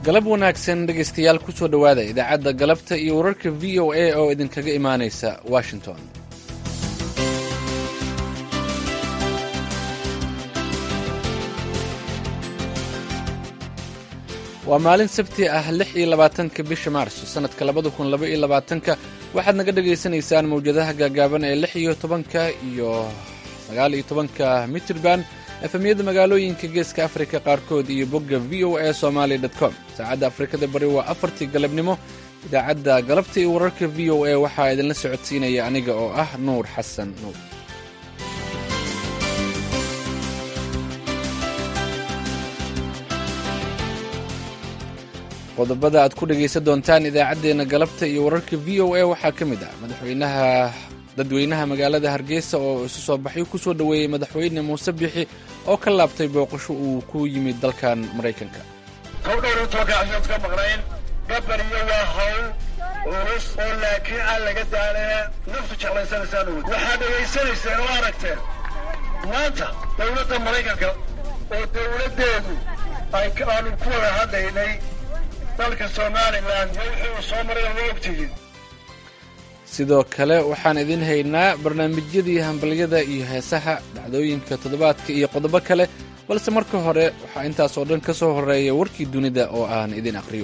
galab wanaagsan dhegaystayaal ku soo dhowaada idaacadda galabta iyo wararka v o a oo idinkaga imaanaysa washington. waa maalin sabti ah 26 bisha maarso sannadka 2022 waxaad naga dhegaysanaysaan mawjadaha gaagaaban ee 16 iyo 19 mitirban efemyada magaalooyinka geeska afrika qaarkood iyo bogga v o a somaly.com. saacadda afrikada bari waa 4tii galabnimo. idaacadda galabta iyo wararka v o a waxaa idinla socodsiinaya aniga oo ah nuur xasan nuur. qodobada aad ku dhegaysan doontaan idaacaddeenna galabta iyo wararka v o a waxaa ka mid ah dadweynaha magaalada hargeysa oo isu soo baxyo ku soo dhoweeyey madaxweyne muuse bixi oo ka laabtay booqasho uu ku yimid dalkan maraykanka. hawdhowrutookaashood ka maqnayn gabariyo waa hawl culus oo laakiin aan laga daanee naftu jeclaysanaysaan uwad waxaad dhegaysanayseen oo aragteen maanta dowladda maraykanka oo dowladdeedu aanu ku wada hadlaynay dalka somalilan wuxuu soo maray oo ogtihiin. sidoo kale waxaan idin haynaa barnaamijyadii hambalyada iyo heesaha dhacdooyinka toddobaadka iyo qodobo kale, balse marka hore waxaa intaas oo dhan ka soo horreeya warkii dunida oo aan idin aqriyo.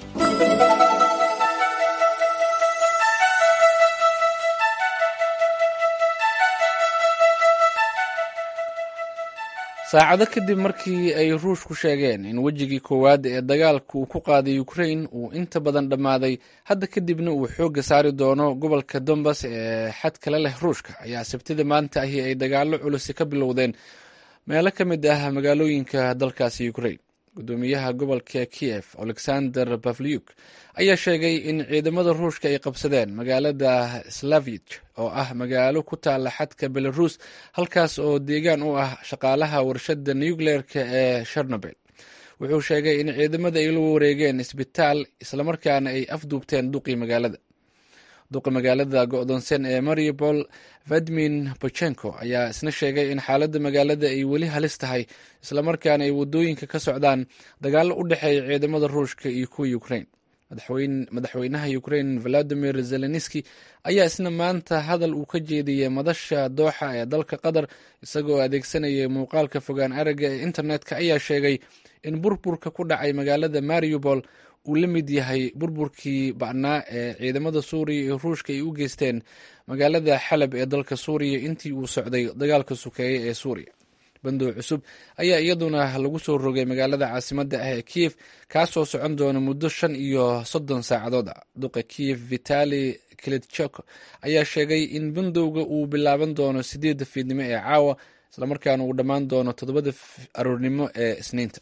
saacado kadib markii ay ruushku sheegeen in wejigii koowaad ee dagaalka uu ku qaaday ukrain uu inta badan dhammaaday, hadda kadibna uu xoogga saari doono gobolka dombas ee xad kale leh ruushka, ayaa sabtida maanta ahi ay dagaallo culusi ka bilowdeen meelo ka mid ah magaalooyinka dalkaasi ukrain. gudoomiyaha gobolka kiev alexander pavlyuk ayaa sheegay in ciidamada ruushka ay qabsadeen magaalada slavij oo ah magaalo ku taala xadka belarus, halkaas oo deegaan u ah shaqaalaha warshadda nucleerka ee chernobyl. wuxuu sheegay in ciidamada ay la wareegeen isbitaal islamarkaana ay afduubteen duqii magaalada go'doonsan ee mariupol vadmin bochenko ayaa isna sheegay in xaaladda magaalada ay weli halis tahay, islamarkaana ay wadooyinka ka socdaan dagaallo u dhexeeya ciidamada ruushka iyo kuwa ukrain. madaxweynaha ukrain valadimir zelenski ayaa isna maanta hadal uu ka jeediyey madasha dooxa ee dalka qatar, isagoo adeegsanaya muuqaalka fogaan aragga ee internetka, ayaa sheegay in burburka ku dhacay magaalada mariupol uu la mid yahay burburkii ba'naa ee ciidamada suuriya iyo ruushka ay u geysteen magaalada xalab ee dalka suuriya intii uu socday dagaalka sukeeye ee suuriya. bandow cusub ayaa iyaduna lagu soo rogay magaalada caasimadda ah ee kiev, kaasoo socon doona muddo 35 saacadood ah. duqa kiev vitali klitschko ayaa sheegay in bandowga uu bilaaban doono 8 fiidnimo ee caawa, islamarkaana uu dhammaan doono 7 aroornimo ee isniinta.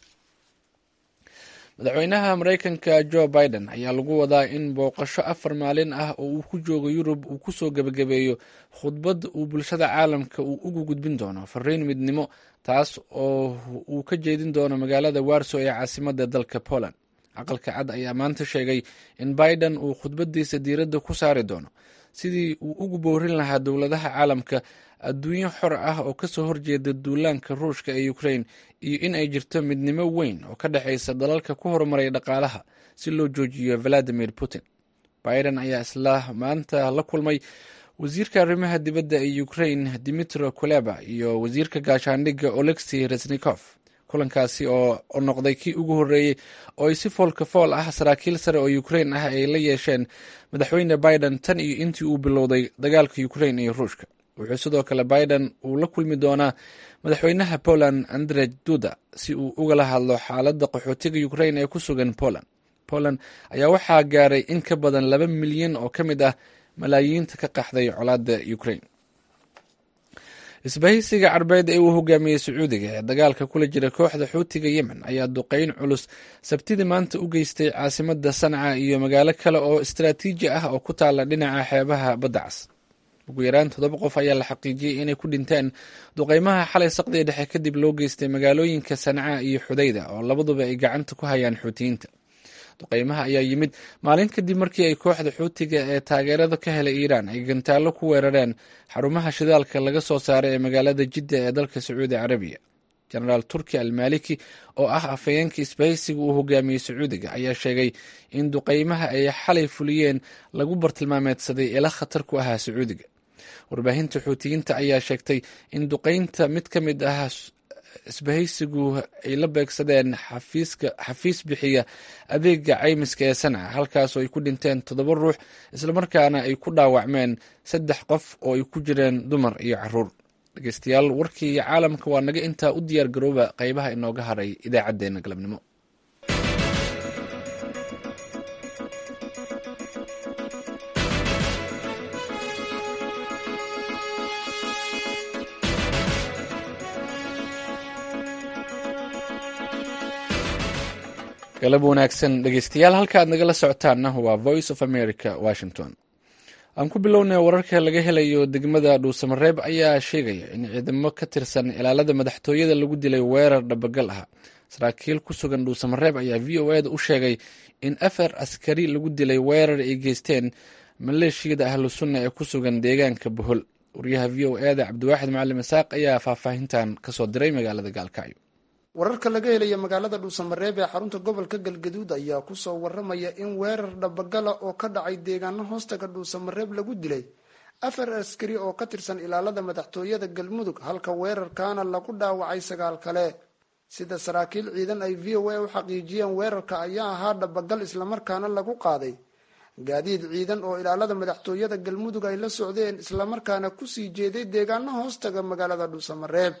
madaxweynaha maraykanka joe biden ayaa lagu wadaa in booqasho 4 maalin ah oo uu ku joogo yurub uu ku soo gebagabeeyo khudbad uu bulshada caalamka uu ugu gudbin doono fariin midnimo, taas oo uu ka jeedin doono magaalada warso ee caasimadda dalka poland. aqalka cad ayaa maanta sheegay in biden uu khudbadiisa diiradda ku saari doono sidii uu ugu boorin lahaa dowladaha caalamka adduunyo xor ah oo kasoo horjeeda duulaanka ruushka ee ukrain, iyo in ay jirto midnimo weyn oo ka dhexaysa dalalka ku horumaray dhaqaalaha si loo joojiyo valadimir putin. biden ayaa isla maanta la kulmay wasiirka arrimaha dibadda ee ukrain dimitro kuleba iyo wasiirka gaashaandhigga olexi resnikov. kulankaasi oo noqday kii ugu horreeyey oo ay si foolka fool ah saraakiil sare oo ukrain ah ay la yeesheen madaxweyne biden tan iyo intii uu bilowday dagaalka ukrain iyo ruushka. wuxuu sidoo kale biden uu la kulmi doonaa madaxweynaha poland andrej duda si uu ugala hadlo xaaladda qaxootiga ukrain ee ku sugan poland. poland ayaa waxaa gaaray in ka badan 2 milyan oo ka mid ah malaayiinta ka qaxday colaadda ukrain. isbahaysiga carbeed ee uu hogaamiyey sacuudiga ee dagaalka kula jira kooxda xuutiga yemen ayaa duqeyn culus sabtidii maanta u geystay caasimadda sanca iyo magaalo kale oo istaraatiiji ah oo ku taala dhinaca xeebaha badda cas. ugu yaraan 7 qof ayaa la xaqiijiyey inay ku dhinteen duqeymaha xalay saqdii dhexe kadib loo geystay magaalooyinka sanca iyo xudayda oo labaduba ay gacanta ku hayaan xuutiyiinta. duqeymaha ayaa yimid maalin kadib markii ay kooxda xuutiga ee taageerada ka helay iiraan ay gantaallo ku weerareen xarumaha shidaalka laga soo saaray ee magaalada jidda ee dalka sacuudi carabiya. jenaraal turki almaliki oo ah afhayeenka isbahaysiga uu hogaamiyey sacuudiga ayaa sheegay in duqeymaha ay xalay fuliyeen lagu bartilmaameedsaday ila khatar ku ahaa sacuudiga. warbaahinta xuutiyiinta ayaa sheegtay in duqeynta mid ka mid ah isbahaysigu ay la beegsadeen xafiis bixiya adeega caymiska ee Sanca, halkaasoo ay ku dhinteen 7 ruux islamarkaana ay ku dhaawacmeen 3 qof oo ay ku jireen dumar iyo caruur. dhegeystayaal, warkii caalamka waa naga intaa. u diyaar garooba qaybaha inooga haray idaacadeena galabnimo. galab wanaagsan dhegeystayaal, halka aad nagala socotaanna waa Voice of America, Washington. aan ku bilownay wararka laga helayo degmada Dhuusamareeb ayaa sheegaya in ciidamo ka tirsan ilaalada madaxtooyada lagu dilay weerar dhabagal ah. saraakiil ku sugan Dhuusamareeb ayaa VOA-da u sheegay in 4 askari lagu dilay weerar ay geysteen maleeshiyada ahlu sunna ee ku sugan deegaanka Bohol. wariyaha VOA-da Cabdiwaaxid Macalin Isaaq ayaa faahfaahintan kasoo diray magaalada Gaalkacyo. wararka laga helaya magaalada Dhuusamareeb ee xarunta gobolka Galgaduud ayaa ku soo waramaya in weerar dhabagala oo ka dhacay deegaano hoostaga Dhuusamareeb lagu dilay 4 askari oo ka tirsan ilaalada madaxtooyada Galmudug, halka weerarkaana lagu dhaawacay 9 kale. sida saraakiil ciidan ay VOA u xaqiijiyeen, weerarka ayaa ahaa dhabagal islamarkaana lagu qaaday gaadiid ciidan oo ilaalada madaxtooyada Galmudug ay la socdeen islamarkaana ku sii jeeday deegaano hoostaga magaalada Dhuusamareeb.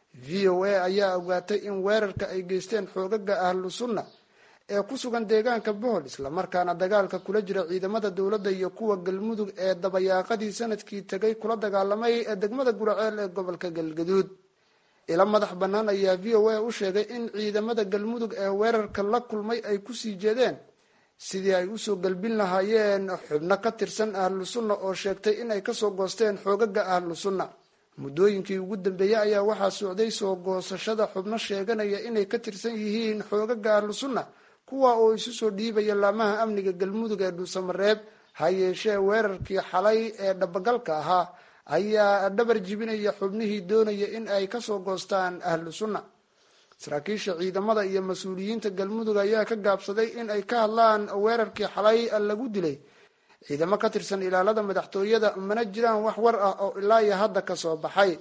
VOA ayaa ogaatay in weerarka ay geysteen xoogaga ahlu sunna ee ku sugan deegaanka Bohol islamarkaana dagaalka kula jira ciidamada dowladda iyo kuwa Galmudug ee dabayaaqadii sanadkii tagay kula dagaalamay ee degmada Guraceel ee gobolka Galgaduud. ila madax bannaan ayaa VOA u sheegay in ciidamada Galmudug ee weerarka la kulmay ay ku sii jeedeen sidii ay usoo galbin lahaayeen xubno ka tirsan ahlu sunna oo sheegtay in ay kasoo goosteen xoogaga ahlu sunna. muddooyinkii ugu dambeeyay ayaa waxaa socday soo goosashada xubno sheeganaya inay ka tirsan yihiin xoogaga ahlu sunna, kuwa oo isu soo dhiibaya laamaha amniga Galmudug ee Dhuusamareeb. ha yeeshee weerarkii xalay ee dhabagalka ahaa ayaa dhabar jibinaya xubnihii doonaya in ay kasoo goostaan ahlu sunna. saraakiisha ciidamada iyo mas-uuliyiinta Galmudug ayaa ka gaabsaday in ay ka hadlaan weerarkii xalay lagu dilay ciidamo ka tirsan ilaalada madaxtooyada, mana jiraan wax war ah oo ilaa iyo hadda ka soo baxay.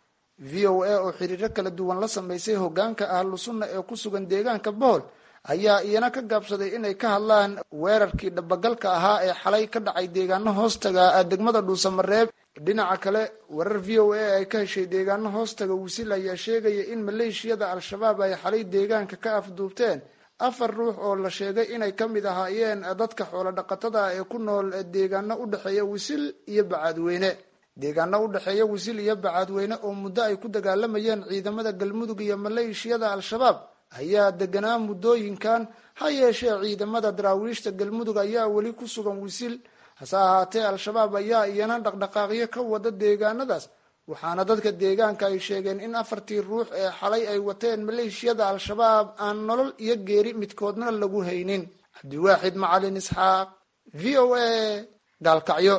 VOA oo xiriiro kala duwan la sameysay hogaanka ahlu sunna ee ku sugan deegaanka Bohol ayaa iyana ka gaabsaday inay ka hadlaan weerarkii dhabagalka ahaa ee xalay ka dhacay deegaano hoostaga degmada Dhuusamareeb. dhinaca kale, warar VOA ay ka heshay deegaano hoostaga Wisil ayaa sheegaya in maleeshiyada al-shabaab ay xalay deegaanka ka afduubteen 4 ruux oo la sheegay inay ka mid ahaayeen dadka xoolo dhaqatada ee ku nool deegaano u dhaxeeya Wisil iyo Bacaadweyne. deegaano u dhaxeeya Wisil iyo Bacaadweyne oo muddo ay ku dagaalamayeen ciidamada Galmudug iyo maleeshiyada al-shabaab ayaa deganaa muddooyinkan. ha yeeshee ciidamada daraawiishta Galmudug ayaa weli ku sugan Wisil. hase ahaatee, al-shabaab ayaa iyana dhaqdhaqaaqyo ka wada deegaanadaas, waxaana dadka deegaanka ay sheegeen in 4 ruux ee xalay ay wateen maleeshiyada al-shabaab aan nolol iyo geeri midkoodna lagu haynin. Cabdiwaaxid Macalin Isxaaq, VOA, Gaalkacyo.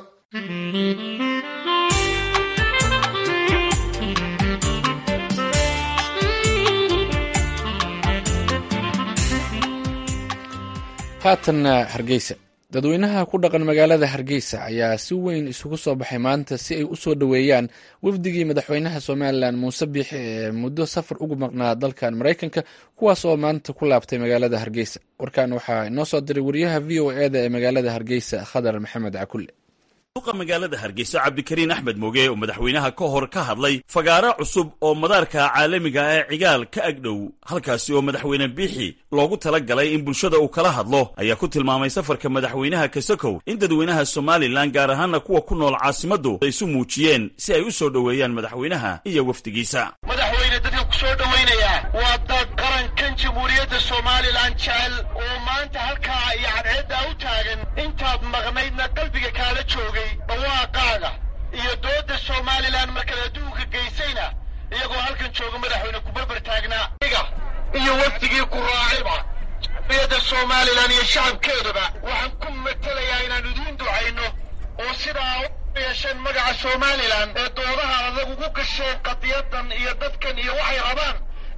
haatanna Hargeysa. dadweynaha ku dhaqan magaalada Hargeysa ayaa si weyn isugu soo baxay maanta si ay u soo dhaweeyaan wafdigii madaxweynaha Somaliland Muuse Biixi ee muddo safar ugu maqnaa dalkan Mareykanka, kuwaas oo maanta ku laabtay magaalada Hargeysa. warkaan waxaa inoo soo diray wariyaha VOA-da ee magaalada Hargeysa, Khadar Maxamed Cakulle. suuqa magaalada Hargeysa Cabdikariin Axmed Mooge oo madaxweynaha ka hor ka hadlay fagaaro cusub oo madaarka caalamiga ee Cigaal ka agdhow, halkaasi oo madaxweyne Biixi loogu talagalay in bulshada uu kala hadlo, ayaa ku tilmaamay safarka madaxweynaha Kasakow in dadweynaha Somaliland gaar ahaan kuwa ku nool caasimadu ay isu muujiyeen si ay u soo dhaweeyaan madaxweynaha iyo wafdigiisa. madaxweyne dadka ku soo dhaweynaya waa dad qarankan jamhuuriyadda Somaliland jecel oo maanta halkaa iyo cadceedda u taagan, intaad maqnaydna qalbiga kaala joogay dhawaaqaaga iyo dooda Somaliland markale adduunka geysayna iyagoo halkan jooga madaxweyne ku barbar taagnaa iyo wafdigii ku raacayba jamhuuriyadda Somaliland iyo shacabkeedaba. waxaan ku matalayaa inaan idiin ducayno oo sidaa u yeesheen magaca Somaliland ee doodaha adag ugu gasheen qadiyadan iyo dadkan iyo waxay rabaan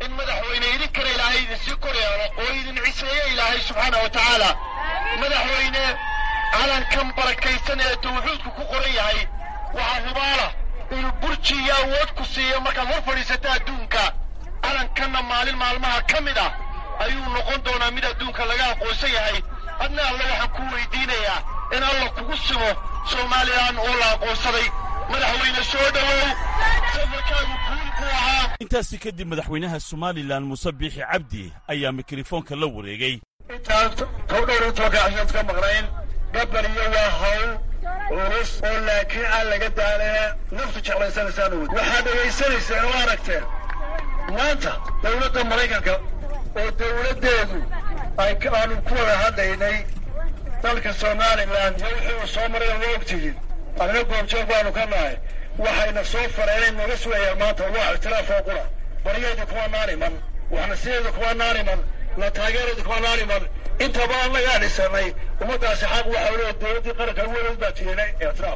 in madaxweyne idin kale ilaahay idin sii koryeelo oo idin ciseeyo ilaahay subxaanahu wa tacaala madaxweyne calankan barakaysan ee tawxiidku ku qoran yahay waxaa hubaala inuu burji iyo awood ku siiyo markaad hor fadhiisata adduunka calankanna maalin maalmaha ka mid ah ayuu noqon doonaa mid adduunka laga aqoonsan yahay adna alle waxaan ku weydiinayaa in alla kugu simo somalilan oo la aqoonsaday madaxweyne soo dhowow safarkaagu guul buu ahaa intaasi kadib madaxweynaha somalilan muuse biixi cabdi ayaa mikrofoonka la wareegay intaan dhowr cashaad ka maqnayn gabariyo waa hawl culus oo laakiin aan laga daalee naftu jeclaysanaysaan uwad waxaad dhegaysanayseen oo aragteen maanta dowladda maraykanka oo dowladdeedu aanu ku wada hadlaynay dalka somalilan iyo wixii uu soo maray waa ogtihiin adna goobjoog baanu ka nahay waxayna soo fareenay naga sugayaan maanta waa ictiraafoo qura baryayda kuma naaniman waxnasideeda kuma naaniman la taageerada kuma naaniman intaba annagaa dhisanay ummaddaasi xaq waxa leeyahay dowladdii qaranka weligeed baa tiinay ictiraaf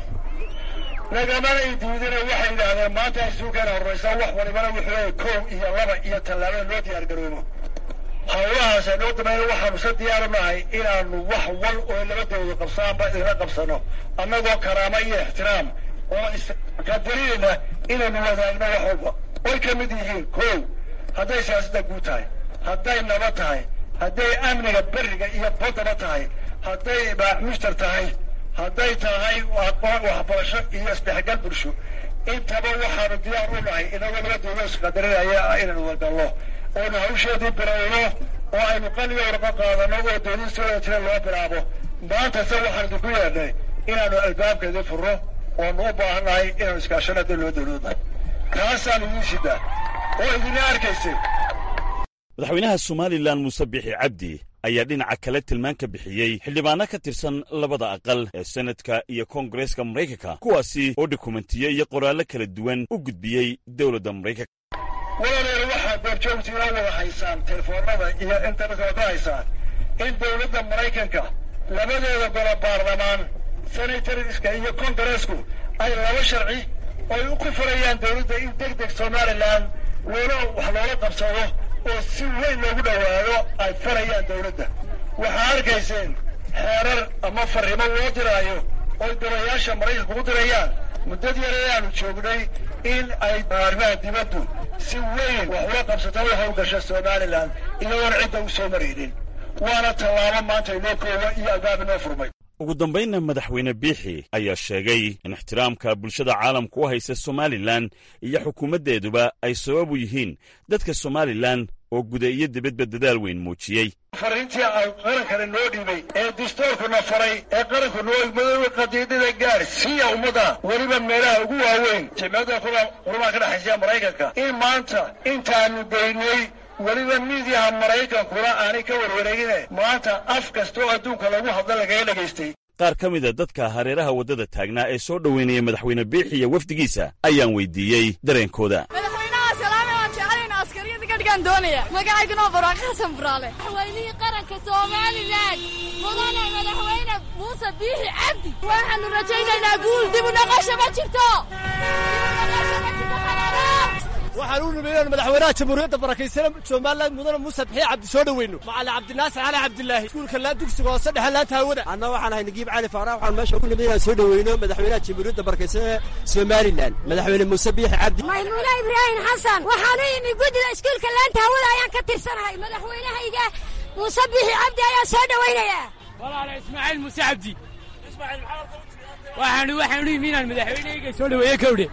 nagamana ay diidina waxay yidhaahdeen maanta ay suukeena horraysaa wax walibana wuxuu koow iyo laba iyo tallaabada loo diyaar garoobo hawlahaas noo dameeyo waxaanu sa diyaaru nahay inaanu wax wal oo labadooda qabsaanba idinla qabsano annagoo karaamo iyo ixtiraam oo isqadarinayna inaynu wadaagno wax walba way ka mid yihiin koow hadday siyaasadda guud tahay hadday nabad tahay hadday amniga beriga iyo baddaba tahay hadday mushtar tahay hadday tahay waxbarasho iyo isdhexgal bulsho intaba waxaanu diyaar u nahay inagoo labadooda isqadarinaya inaynu wadallo oonu hawsheedii bilowno oo aynu qaliga warqa qaadano oo doonistoda jira loo bilaabo maanta se waxaan idinku yeedhnay inaanu albaabkeedii furno oonu u baahannahay inaanu iskaashano hadda loo dowladnahay taasaan idiin sidaa oo idina arkaysay madaxweynaha somalilan muuse biixi cabdi ayaa dhinaca kale tilmaan ka bixiyey xildhibaano ka tirsan labada aqal ee senadka iyo koongareeska maraykanka kuwaasi oo dokumentiyo iyo qoraallo kala duwan u gudbiyey dowladda maraykanka walaalayaal waxaad goobjoogtiina wada haysaan telefoonada iyo internetka wada haysaan in dowladda maraykanka labadeeda golo baarlamaan senatoriska iyo kongareesku ay laba sharci ay u ku furayaan dowladda in deg deg somalilan wax loola qabsado oo si weyn loogu dhowaado ay farayaan dowladda waxaa arkayseen xeerar ama farrimo loo diraayo oy dolayaasha maraykanka ugu dirayaan muddad yar ayaanu joognay in ay arrimaha dibaddu si weyn wax ula qabsato u hawlgasha somalilan iyagoona cidda u soo maraynin waana tallaabo maanta inoo kooba iyo albaab inoo furmay ugu dambaynna madaxweyne biixi ayaa sheegay in ixtiraamka bulshada caalamku u haysa somalilan iyo xukuumaddeeduba ay sabab u yihiin dadka somalilan oo guda iyo dibadba dadaal weyn muujiyey fariintii ay qarankana noo dhibay ee dastuurkuna faray ee qaranku noo igmadooba qadiidada gaar siiya ummadda weliba meelaha ugu waaweyn jimciyadda qurmaha ka dhexaysiya maraykanka in maanta intaanu geynay weliba miidiyaha maraykankuna aanay ka warwareegine maanta af kastoo adduunka lagu hadla lagaga dhegaystay qaar ka mida dadka hareeraha waddada taagnaa ee soo dhoweynaya madaxweyne biixi iyo wafdigiisa ayaan weydiiyey dareenkooda magacayguna barwaaqo xasan buraale madaxweynihii qaranka somalilan mudane madaxweyne muuse biixi cabdi waxaanu rajaynaynaa guul dib u noqosho ma jirto waxaan u nimay inaan madaxweynaha jamhuuriyadda barakaysan somalilan mudane muuse biixi cabdi soo dhoweyno macali cabdinaasir cali cabdilaahi iskuulka laan dugsiga hoose dhexe laanta hawada anna waxaan ahay nagiib cali faarax waxaan meesha ugu nimay inaan soo dhoweyno madaxweynaha jamhuuriyadda barakaysan ee somalilan madaxweyne muuse biixi cabdi maymuuna ibraahim xasan waxaan u imi guddida iskuulka laanta hawada ayaan ka tirsanahay madaxweynahayga muuse biixi cabdi ayaan soo dhoweynayaa walaala ismaaciil muuse cabdi waxaan u imi inaan madaxweynahayga soo dhoweeyo kowdhe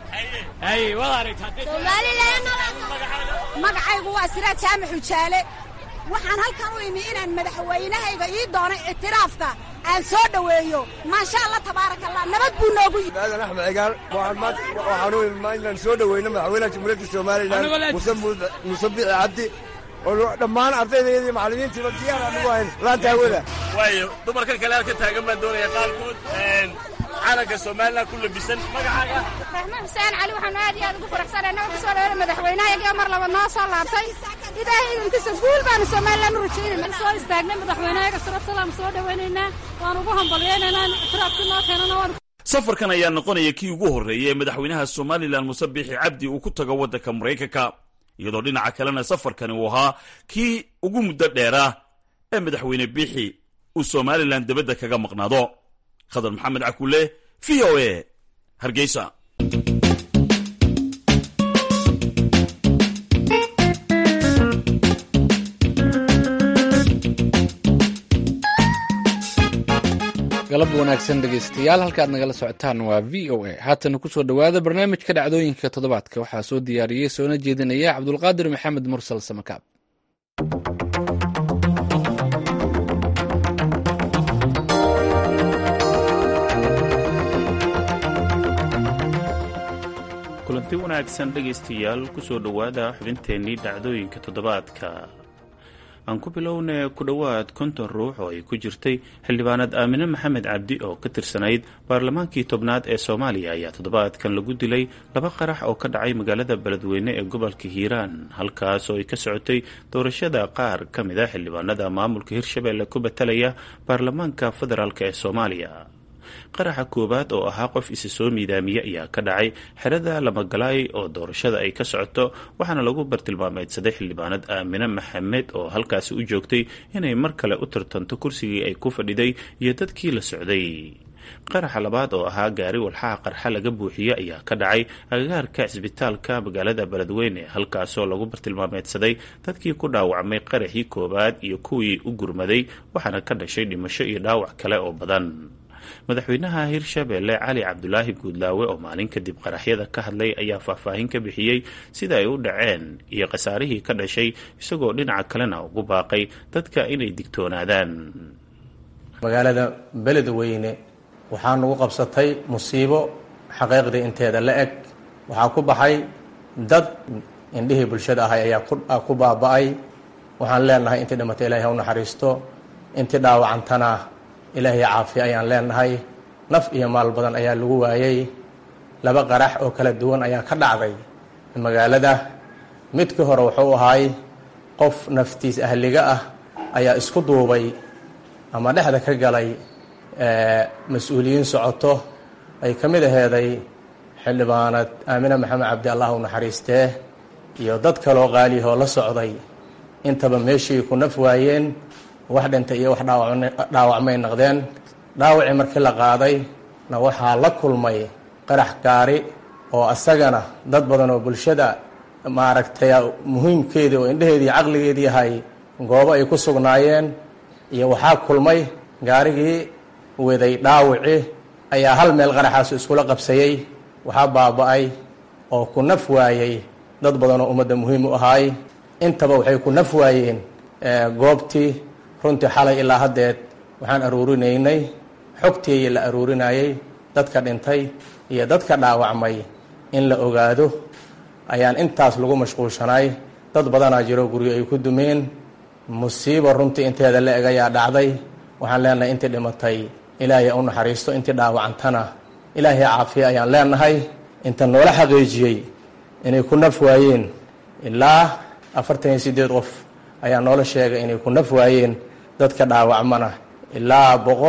magacaygu waa siraad jaamac xujaale waxaan halkan u imi inaan madaxweynahayga ii doonay ictiraafka aan soo dhoweeyo maasha allah tabaaraka allah nabad buu noogu yimi aadan axmed cigaal waxaan u imi inaan soo dhoweyno madaxweynaha jamhuuriyadda somalilan muuse biixi cabdi oo dhammaan ardayda iyo macallimiintiiba diyaar aan ugu hayn laanta hawada waayo dumarkan kale halka taagan baan doonaya qaarkood calanka somalilan ku labisan magacaaga raxmaan xuseen cali waxaanu aad iyo aad ugu faraxsanahay naga kusoo dhaweyna madaxweynahayaga mar laba noo soo laabtay ilaahay idinkiisa guul baanu somalilan u rajaynayna soo istaagnay madaxweynahayaga sharaftalaan soo dhaweynaynaa waan ugu hambalyaynaynaa ictiraafkii noo keenana waan safarkan ayaa noqonaya kii ugu horreeyay ee madaxweynaha somalilan muuse biixi cabdi uu ku tago waddanka maraykanka iyadoo dhinaca kalena safarkani uu ahaa kii ugu muddo dheera ee madaxweyne biixi uu somalilan dibadda kaga maqnaado. khadar maxamed cakuule, v o a, hargeysa. galab wanaagsan dhegaystayaal, halkaad nagala socotaan waa v o a. haatana kusoo dhowaada barnaamijka dhacdooyinka toddobaadka. waxaa soo diyaariyey soona jeedinaya cabdulqaadir maxamed mursal samakaab. kulanti wanaagsan dhegaystayaal, kusoo dhowaada xubinteennii dhacdooyinka toddobaadka. aan ku bilownay ku dhowaad 50 ruux oo ay ku jirtay xildhibaanad aamine maxamed cabdi oo ka tirsanayd baarlamaankii tobnaad ee Soomaaliya ayaa toddobaadkan lagu dilay 2 qarax oo ka dhacay magaalada Beledweyne ee gobolka Hiiraan, halkaas oo ay ka socotay doorashada qaar ka mid ah xildhibaanada maamulka Hirshabelle ku batalaya baarlamaanka federaalka ee Soomaaliya. qaraxa koobaad oo ahaa qof isa soo miidaamiye ayaa ka dhacay xerada Lamagalaay oo doorashada ay ka socoto, waxaana lagu bartilmaameedsaday xildhibaanad aamine maxamed oo halkaasi u joogtay inay mar kale u tartanto kursigii ay ku fadhiday iyo dadkii la socday. qaraxa labaad oo ahaa gaari walxaha qarxa laga buuxiye ayaa ka dhacay agagaarka cisbitaalka magaalada Beledweyne, halkaasoo lagu bartilmaameedsaday dadkii ku dhaawacmay qaraxii koobaad iyo kuwii u gurmaday, waxaana ka dhashay dhimasho iyo dhaawac kale oo badan. madaxweynaha Hirshabelle Cali Cabdulaahi Guudlaawe oo maalin kadib qaraxyada ka hadlay ayaa faahfaahin ka bixiyey sida ay u dhaceen iyo khasaarihii ka dhashay, isagoo dhinaca kalena ugu baaqay dadka inay digtoonaadaan. magaalada Beledweyne waxaa nagu qabsatay musiibo xaqiiqdii inteeda la eg. waxaa ku baxay dad indhihii bulshada ahay ayaa ku baaba'ay. waxaan leenahay intii dhimatay ilaahay ha u naxariisto, intii dhaawacantana ilaahay caafiya ayaan leenahay. naf iyo maal badan ayaa lagu waayay. 2 qarax oo kala duwan ayaa ka dhacday magaalada. midkii hore wuxuu ahaay qof naftiis ahliga ah ayaa isku duubay ama dhexda ka galay mas-uuliyiin socoto ay ka mid aheeday xildhibaanad aamine maxamed cabdi allah u naxariistee iyo dad kaloo qaaliyahoo la socday. intaba meeshii ku naf waayeen, wax dhintay iyo wax dhaawacmay noqdeen. dhaawacii markii la qaaday na waxaa la kulmay qarax gaari oo asagana dad badan oo bulshada maaragtay muhiimkeedii oo indhaheedii caqligeedii yahay goobo ay ku sugnaayeen, iyo waxaa kulmay gaarigii weday dhaawacii ayaa hal meel qaraxaas iskula qabsayey. waxaa baaba'ay oo ku naf waayey dad badan oo ummadda muhiim u ahaay. intaba waxay ku naf waayeen goobtii. runtii xalay ilaa haddeed waxaan aruurinaynay xogtii la aruurinayay dadka dhintay iyo dadka dhaawacmay in la ogaado ayaan intaas lagu mashquulshanay. dad badanaa jiro guryo ay ku dumeen. musiibo runtii inteeda la eg ayaa dhacday. waxaan leenahay intii dhimatay ilaahay u naxariisto, intii dhaawacantana ilaahay caafiya ayaan leenahay. inta noola xaqiijiyey inay ku naf waayeen ilaa 48 qof ayaa noola sheegay inay ku naf waayeen. dadka dhaawacmana ilaa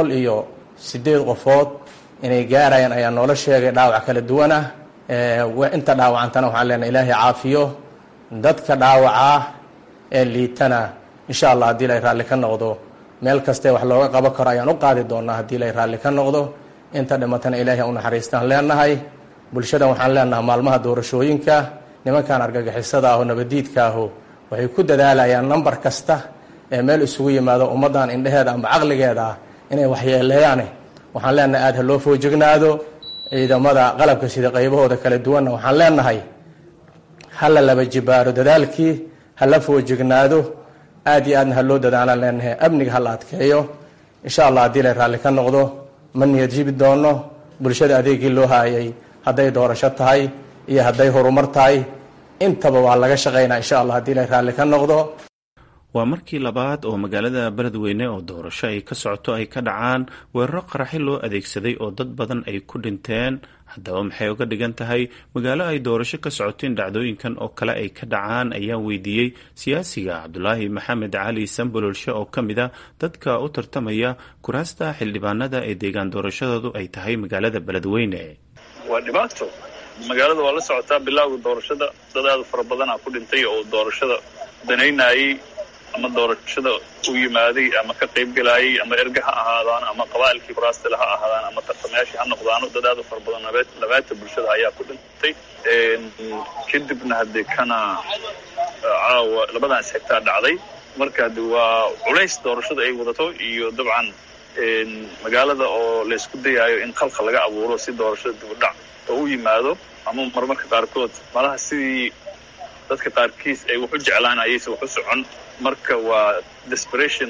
108 qofood inay gaarayaan ayaa noola sheegay dhaawac kala duwana. inta dhaawacantana waxaan leenahay ilaahay caafiyo. dadka dhaawacaa ee liitana insha allah haddii lay raalli ka noqdo meel kastee wax looga qaban karo ayaan u qaadi doonaa haddii lay raalli ka noqdo. inta dhimatana ilaahay u naxariistaan leenahay. bulshadan waxaan leenahay maalmaha doorashooyinka nimankan argagixisada ah oo nabadiidka ahu waxay ku dadaalayaan nambar kasta ee meel isugu yimaado ummaddan indhaheeda ama caqligeeda ah inay waxyeeleeyaane. waxaan leenahay aad ha loo foojignaado. ciidamada qalabka sida qaybahooda kala duwanna waxaan leenahay ha la laba jibaaro dadaalkii, ha la foojignaado. aad iyo aadna ha loo dadaalaan leenahay. amniga ha la adkeeyo insha allah haddii lay raalli ka noqdo. ma niyad jibi doono. bulshada adeegii loo haayay hadday doorasho tahay iyo hadday horumar tahay intaba waa laga shaqaynaa insha allah haddii lay raalli ka noqdo. waa markii labaad oo magaalada Beledweyne oo doorasho ay ka socoto ay ka dhacaan weeraro qaraxi loo adeegsaday oo dad badan ay ku dhinteen. haddaba maxay uga dhigan tahay magaalo ay doorasho ka socoteen dhacdooyinkan oo kale ay ka dhacaan ayaan weydiiyey siyaasiga Cabdulaahi Maxamed Cali Sambololshe oo ka mid ah dadka u tartamaya kuraasta xildhibaanada ee deegaan doorashadoodu ay tahay magaalada Beledweyne. waa dhibaato magaalada waa la socotaa bilowga doorashada dad aad u fara badanaa ku dhintay oo doorashada danaynayay ama doorashada u yimaaday ama ka qayb galayay ama erga ha ahaadaan ama qabaa'ilkii kuraastale ha ahaadaan ama tartamayaashii ha noqdaano dad aad u fara badan labaata bulshada ayaa ku dhintay kadibna haddii kana caawa labadaas xigtaa dhacday marka haddi waa culays doorashada ay wadato iyo dabcan magaalada oo la isku dayaayo in khalka laga abuuro si doorashada dib u dhac oo u yimaado ama marmarka qaarkood malaha sidii dadka qaarkiis ay wax u jeclaan ayayse wax u socon marka waa desperation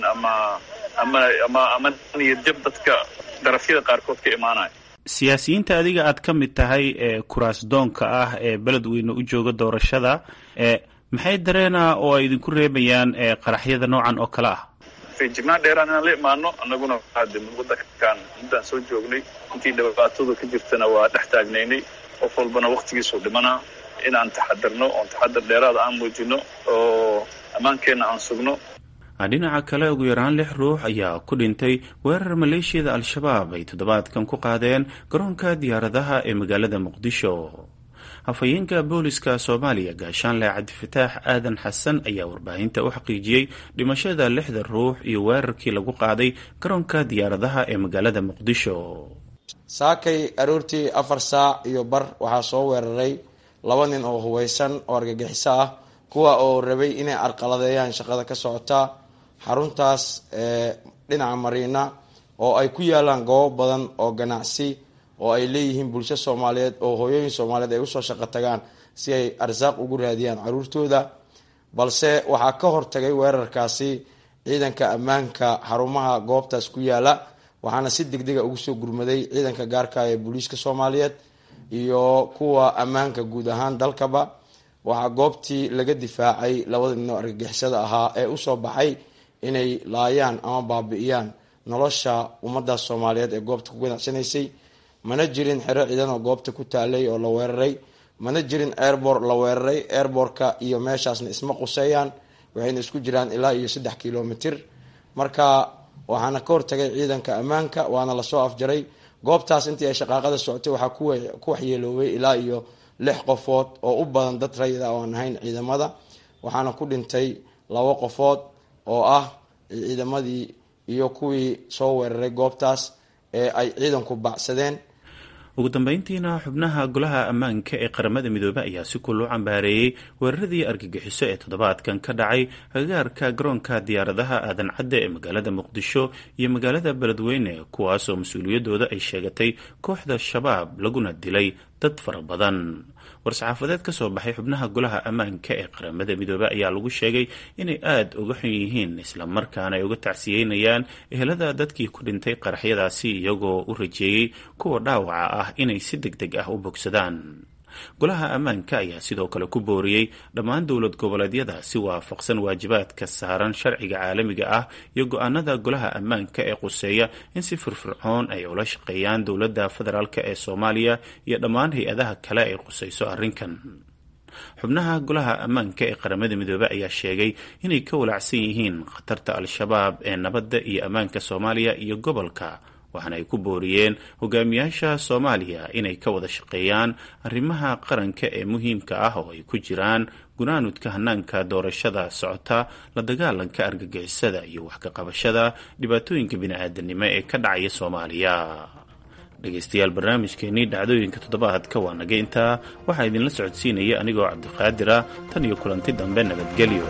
ama niyad jab dadka darafyada qaarkood ka imaanaya siyaasiyiinta adiga aad ka mid tahay ee kuraas doonka ah ee beledweyne u jooga doorashada maxay dareenaa oo ay idinku reebayaan qaraxyada noocan oo kale ah feejignaan dheeraan inaan la imaano annaguna hadde waddankan muddaan soo joognay intii dhibaatadu ka jirtana waa dhex taagnaynay qof walbana waktigiisuu dhimanaa inaan taxadirno oon taxadir dheeraada aan muujino oo ammaankeenna aan sugno dhinaca kale ugu yaraan 6 ruux ayaa ku dhintay weerar maleeshiyada al-shabaab ay toddobaadkan ku qaadeen garoonka diyaaradaha ee magaalada muqdisho afhayeenka booliska soomaaliya gaashaanle cabdifataax aadan xasan ayaa warbaahinta u xaqiijiyey dhimashada 6 ruux iyo weerarkii lagu qaaday garoonka diyaaradaha ee magaalada muqdisho saakay aroortii 4 saac iyo bar waxaa soo weeraray 2 nin oo hubeysan oo argagixiso ah kuwa oo rabay inay arqaladeeyaan shaqada ka socota xaruntaas dhinaca mariina oo ay ku yaalaan goobo badan oo ganacsi oo ay leeyihiin bulsho Soomaaliyeed oo hooyooyin Soomaaliyeed ay u soo shaqo tagaan si ay arsaaq ugu raadiyaan caruurtooda balse waxaa ka hortagay weerarkaasi ciidanka ammaanka xarumaha goobtaas ku yaala waxaana si degdeg ah ugu soo gurmaday ciidanka gaarka ah ee booliska Soomaaliyeed iyo kuwa ammaanka guud ahaan dalkaba waxaa goobtii laga difaacay 2 nin oo argagixisada ahaa ee u soo baxay inay laayaan ama baabi'iyaan nolosha ummadda Soomaaliyeed ee goobta ku ganacsanaysay mana jirin xero ciidan oo goobta ku taalay oo la weeraray mana jirin airport la weeraray airportka iyo meeshaasna isma quseeyaan waxayna isku jiraan ilaa iyo 3 kilomitir marka waxaana ka hortagay ciidanka ammaanka waana la soo afjaray goobtaas intii ay shaqaaqada socotay waxaa ku waxyeeloobay ilaa iyo 6 qofood oo u badan dad rayid ah oo aan ahayn ciidamada waxaana ku dhintay 2 qofood oo ah ciidamadii iyo kuwii soo weeraray goobtaas ee ay ciidanku bacsadeen ugu dambeyntiina xubnaha golaha ammaanka ee qaramada midoobay ayaa si kulul cambaareeyay weeraradii argagixiso ee toddobaadkan ka dhacay agagaarka garoonka diyaaradaha aadan cadde ee magaalada muqdisho iyo magaalada beledweyne kuwaas oo mas-uuliyadooda ay sheegatay kooxda shabaab laguna dilay dad fara badan war-saxaafadeed ka soo baxay xubnaha golaha ammaanka ee qaramada midoobay ayaa lagu sheegay inay aada uga xun yihiin isla markaana ay uga tacsiyeynayaan ehelada dadkii ku dhintay qaraxyadaasi iyagoo u rajeeyey kuwa dhaawaca ah inay si degdeg ah u bogsadaan golaha ammaanka ayaa sidoo kale ku booriyey dhammaan dowlad goboleedyada si waafaqsan waajibaadka saaran sharciga caalamiga ah iyo go-aanada golaha ammaanka ee quseeya in si firfircoon ay ula shaqeeyaan dowladda federaalk ee Soomaaliya iyo dhammaan hay-adaha kale ay quseyso arrinkan xubnaha golaha ammaanka ee qaramada midoobay ayaa sheegay inay ka walaacsan yihiin khatarta al-shabaab ee nabadda iyo ammaanka Soomaaliya iyo gobolka waxaana ay ku booriyeen hogaamiyaasha Soomaaliya inay ka wada shaqeeyaan arrimaha qaranka ee muhiimka ah oo ay ku jiraan gunaanudka hanaanka doorashada socota la dagaalanka argagixisada iyo wax ka qabashada dhibaatooyinka bini'aadanimo ee ka dhacaya Soomaaliya dhegeystayaal barnaamijkeenii dhacdooyinka toddobaadka waa naga intaa waxaa idinla socodsiinaya anigoo Cabdiqaadir ah tan iyo kulanti dambe nabadgelyo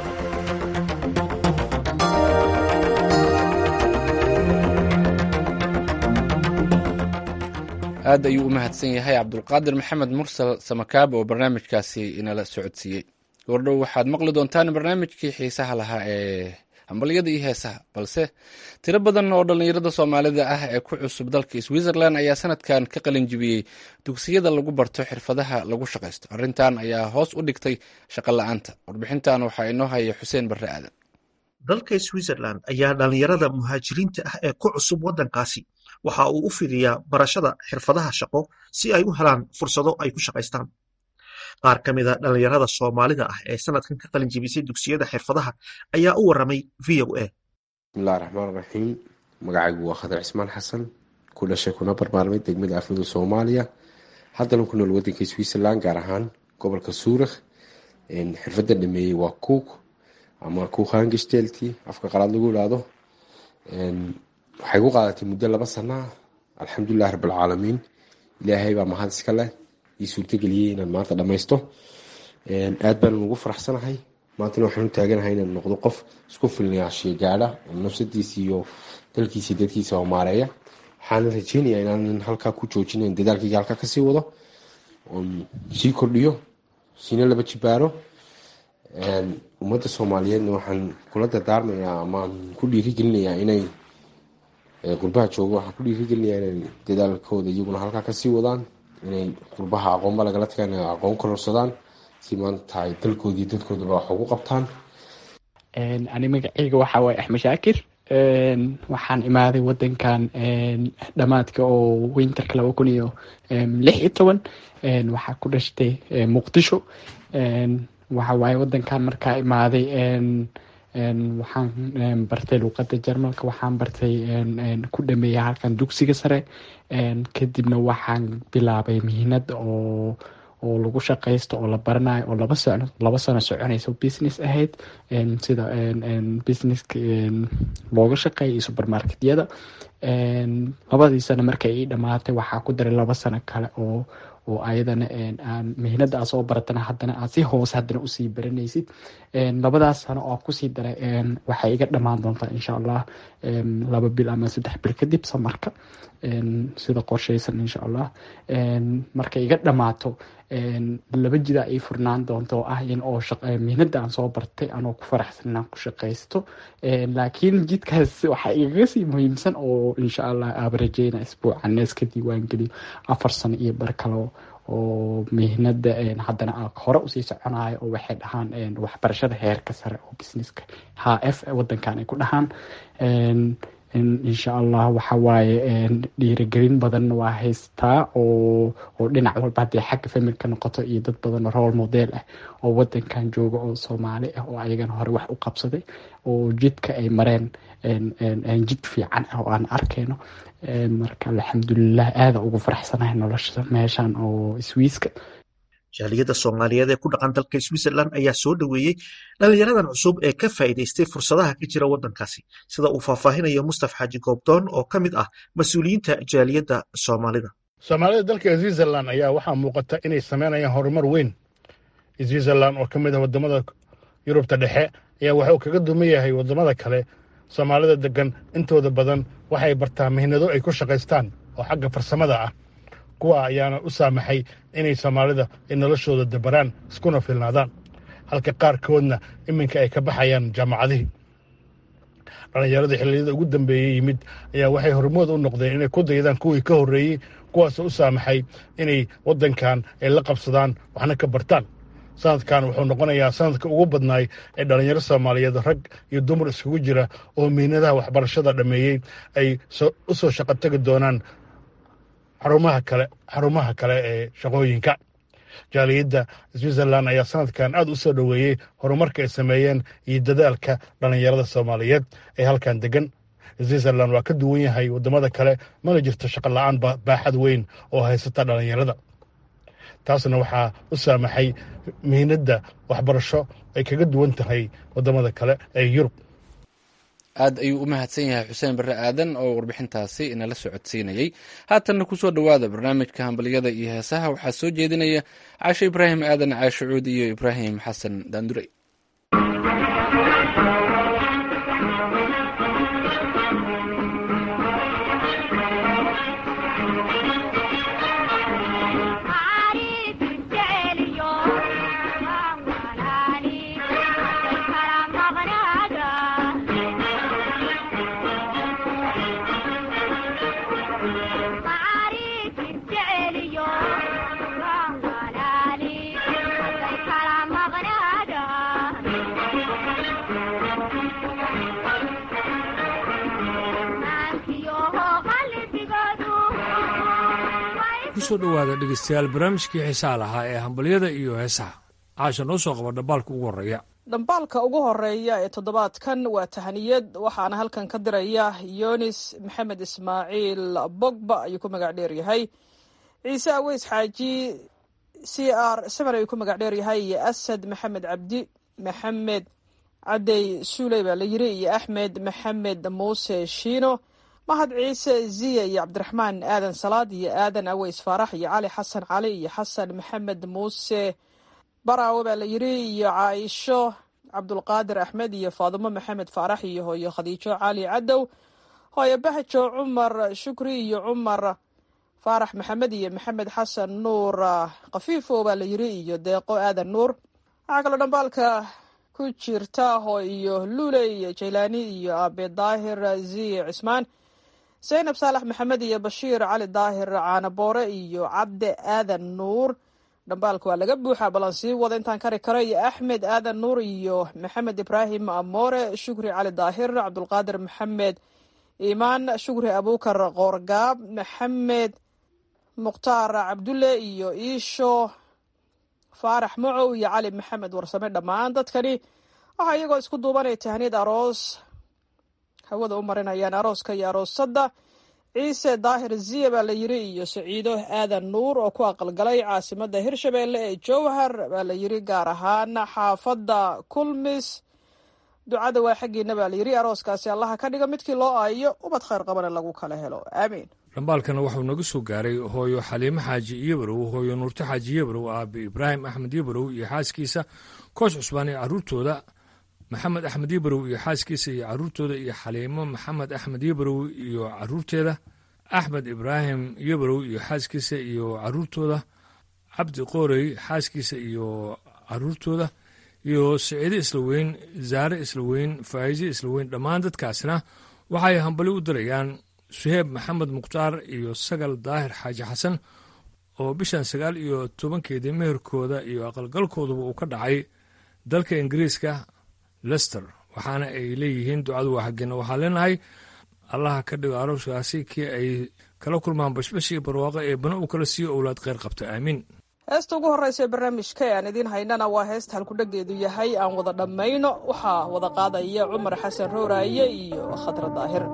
aad ayuu u mahadsan yahay cabdulqaadir maxamed mursal samakaab oo barnaamijkaasi inala socodsiiyey gordhow waxaad maqli doontaan barnaamijkii xiisaha lahaa ee hambalyada iyo heesaha balse tiro badan oo dhallinyarada soomaalida ah ee ku cusub dalka Switzerland ayaa sanadkan ka qalin jibiyey dugsiyada lagu barto xirfadaha lagu shaqaysto arrintan ayaa hoos u dhigtay shaqo la'aanta warbixintan waxaa inoo haya xuseen barre aadan dalka Switzerland ayaa dhallinyarada muhaajiriinta ah ee ku cusub waddankaasi waxa uu u fidiyaa barashada xirfadaha shaqo si ay u helaan fursado ay ku shaqaystaan qaar ka mid a dhallinyarada Soomaalida ah ee sanadkan ka qalin jebisay dugsiyada xirfadaha ayaa u waramay VOA bismillaahir rahmaanir rahiim magacaygu waa Khadar Ismaan Xasan ku dhashay kuna barbaarmay degmada Afnida Soomaaliya haddana ku nool wadanka Switzerland gaar ahaan gobolka Zurich. xirfadda dhameeyey waa cook ama kuuqaangashteeltii afka qalaad lagu yidhaahdo. waxay ku qaadatay muddo 2 sano ah. alxamdulilah rabbilcaalamiin, ilaahay baa mahad iska leh ii suurtageliyey inaan maanta dhammaysto. aad baan ugu faraxsanahay. maantana waxaan u taaganahay inaan noqdo qof isku filnaashiya gaadha oo nafsadiisa iyo dalkiisa dadkiisa oo maareeya. waxaan rajeynayaa inaan halkaa ku joojinayn dadaalkayga halkaa kasii wado oon sii kordhiyo siina laba jibaaro. ummadda Soomaaliyeedna waxaan kula dardaarmayaa ama ku dhiirigelinayaa inay qurbaha joogo. waxaan ku dhiirigelinayaa inay dadaalkooda iyaguna halkaa kasii wadaan, inay qurbaha aqoonba lagala tagaan, inay aqoon kororsadaan si maanta ay dalkoodii dadkoodaba wax ugu qabtaan. ani magacayga waxaa waaye Axmed Shaakir. waxaan imaaday wadankan dhamaadka oo winterka 2016. waxaa ku dhashtay Muqdisho. waxa waaye wadankan markaa imaaday waxaan bartay luqadda Jarmalka. waxaan bartay ku dhameeyay halkan dugsiga sare. kadibna waxaan bilaabay mihnad oo lagu shaqaysto oo la baranayo oo 2 sano soconayso business ahayd, sida businesska looga shaqeeyo supermarketyada. 2 sano markay ii dhamaatay waxaa ku daray 2 sano kale oo ayadana aan mihnada aan soo baratana haddana aan si hoose haddana usii baranaysid. 2 sano oo kusii daray waxay iga dhamaan doontaa insha allah 2 bil ama 3 bil kadib samarka, sida qorshaysan insha allah. markay iga dhamaato 2 jida ay furnaan doonto oo ah in oo mihnada aan soo bartay anoo ku faraxsan inaan ku shaqaysto. laakiin jidkaas waxa igaga sii muhiimsan oo insha allah aan rajeyna isbuucan iska diiwaan geliyo 4 sano iyo bar kale oo mihnada haddana aan hore usii soconayo oo waxay dhahaan waxbarashada heerka sare oo businesska HF wadankan ay ku dhahaan. insha allah waxa waaye dhiirigelin badan waa haystaa oo dhinac walba haddii xagga familka noqoto iyo dad badan role model ah oo wadankan jooga oo Soomaali ah oo ayagana hore wax u qabsaday oo jidka ay mareen jid fiican ah oo aan arkayno. marka alxamdulilah aad ugu faraxsanahay nolosha meeshan oo Swiiska. jaaliyadda Soomaaliyeed ee ku dhaqan dalka Switzerland ayaa soo dhaweeyey dhalinyaradan cusub ee ka faa'iidaystay fursadaha ka jira wadankaasi, sida uu faahfaahinayo Mustafa Xaaji Goobdoon oo ka mid ah mas'uuliyiinta jaaliyadda Soomaalida. Soomaalida dalka Switzerland ayaa waxaa muuqata inay sameynayaan horumar weyn. Switzerland oo ka mid ah wadamada Yurubta dhexe ayaa wuxuu kaga duman yahay wadamada kale. Soomaalida degan intooda badan waxay bartaan mihnado ay ku shaqaystaan oo xagga farsamada ah. kuwa ayaana u saamaxay inay Soomaalida noloshooda dabaraan iskuna filnaadaan, halka qaarkoodna iminka ay ka baxayaan jaamacadihii. dhalinyarada xilliyada ugu dambeeyay yimid ayaa waxay hormood u noqdeen inay ku daydaan kuwii ka horreeyey, kuwaasoo u saamaxay inay wadankan ay la qabsadaan waxna ka bartaan. sanadkan wuxuu noqonayaa sanadka ugu badnaay ee dhalinyaro Soomaaliyeed rag iyo dumar isugu jira oo mihnadaha waxbarashada dhameeyey ay u soo shaqo tagi doonaan xarumaha kale ee shaqooyinka. jaaliyadda Switzerland ayaa sanadkan aad u soo dhaweeyey horumarka ay sameeyeen iyo dadaalka dhalinyarada Soomaaliyeed ee halkan degan. Switzerland waa ka duwan yahay wadamada kale, mana jirto shaqo la'aan baaxad weyn oo haysata dhalinyarada. taasna waxaa u saamaxay mihnada waxbarasho ay kaga duwan tahay wadamada kale ee Yurub. aad ayuu u mahadsan yahay xuseen barre aadan oo warbixintaasi inala socodsiinayay. haatanna kusoo dhowaada barnaamijka hambaliyada iyo heesaha. waxaa soo jeedinaya caashe ibraahim aadan, caashe cuud iyo ibraahim xasan daandurey. kusoo dhowaada dhegeystayaal barnaamijkii xiisaha lahaa ee hambalyada iyo heesaha. caasha noo soo qaba dhambaalka ugu horreeya. dhambaalka ugu horeeya ee toddobaadkan waa tahaniyad, waxaana halkan ka diraya Yonis Maxamed Ismaaciil Bogba ayuu ku magac dheer yahay. ciise aweys xaaji c r seven ayuu ku magac dheer yahay iyo asad maxamed cabdi maxamed cadey suuley baa la yiri iyo axmed maxamed muuse shiino mahad ciise ziya iyo cabdiraxmaan aadan salaad iyo aadan aweys faarax iyo cali xasan cali iyo xasan maxamed muuse baraawe baa la yiri iyo caaisho cabdulqaadir axmed iyo faadimo maxamed faarax iyo hooyo khadiijo cali cadow hooyo bahajo cumar shukri iyo cumar faarax maxamed iyo maxamed xasan nuur kafiifo baa la yiri iyo deeqo aadan nuur waxaa kaloo dhambaalka ku jirta hooyo luuley iyo jaylaani iyo aabe daahir ziye cismaan zaynab saalax maxamed iyo bashiir cali daahir caanaboore iyo cabde aadan nuur dhambaalka waa laga buuxaa balan sii wada intaan kari karo iyo axmed aadan nuur iyo maxamed ibraahim amoore shukri cali daahir cabdulqaadir maxamed iimaan shukri abuukar qoorgaab maxamed mukhtaar cabdulle iyo iisho faarax macow iyo cali maxamed warsame dhammaan dadkani waxaa iyagoo isku duubanaya tahniyad aroos hawada u marinayaan arooska iyo aroosadda ciise daahir ziya baa la yiri iyo saciido aadan nuur oo ku aqalgalay caasimadda hirshabeelle ee jowhar baa la yiri gaar ahaan xaafadda kulmis ducada waa xaggiina baa la yiri arooskaasi allaha ka dhiga midkii loo aayo ubad khayr qabana lagu kala helo aamiin dhambaalkana wuxuu naga soo gaaray hooyo xaliimo xaaji iyobarow hooyo nuurto xaaji iyobarow aabe ibraahim axmed iyobarow iyo xaaskiisa koosh cusbaan iyo caruurtooda maxamed axmed iyobarow iyo xaaskiisa iyo caruurtooda iyo xaliimo maxamed axmed iyobarow iyo caruurteeda axmed ibraahim iyobarow iyo xaaskiisa iyo caruurtooda cabdi qoorey xaaskiisa iyo caruurtooda iyo siciide islaweyn zaare islaweyn faa'iise islaweyn dhammaan dadkaasna waxay hambali u dirayaan suheeb maxamed mukhtaar iyo sagal daahir xaaji xasan oo bishan 19 meherkooda iyo aqalgalkooduba uu ka dhacay dalka ingiriiska lester waxaana ay leeyihiin ducadu waa xaggeena waxaa leenahay allaha ka dhigo arooskaasi kii ay kala kulmaan bashbash iyo barwaaqo ee bana uu kala siiyo owlaad kheyr qabta aamiin heesta ugu horreysa ee barnaamijka aan idiin haynana waa heesta halkudhageedu yahay aan wada dhammayno waxaa wada qaadaya cumar xasan rooraaye iyo khadra daahir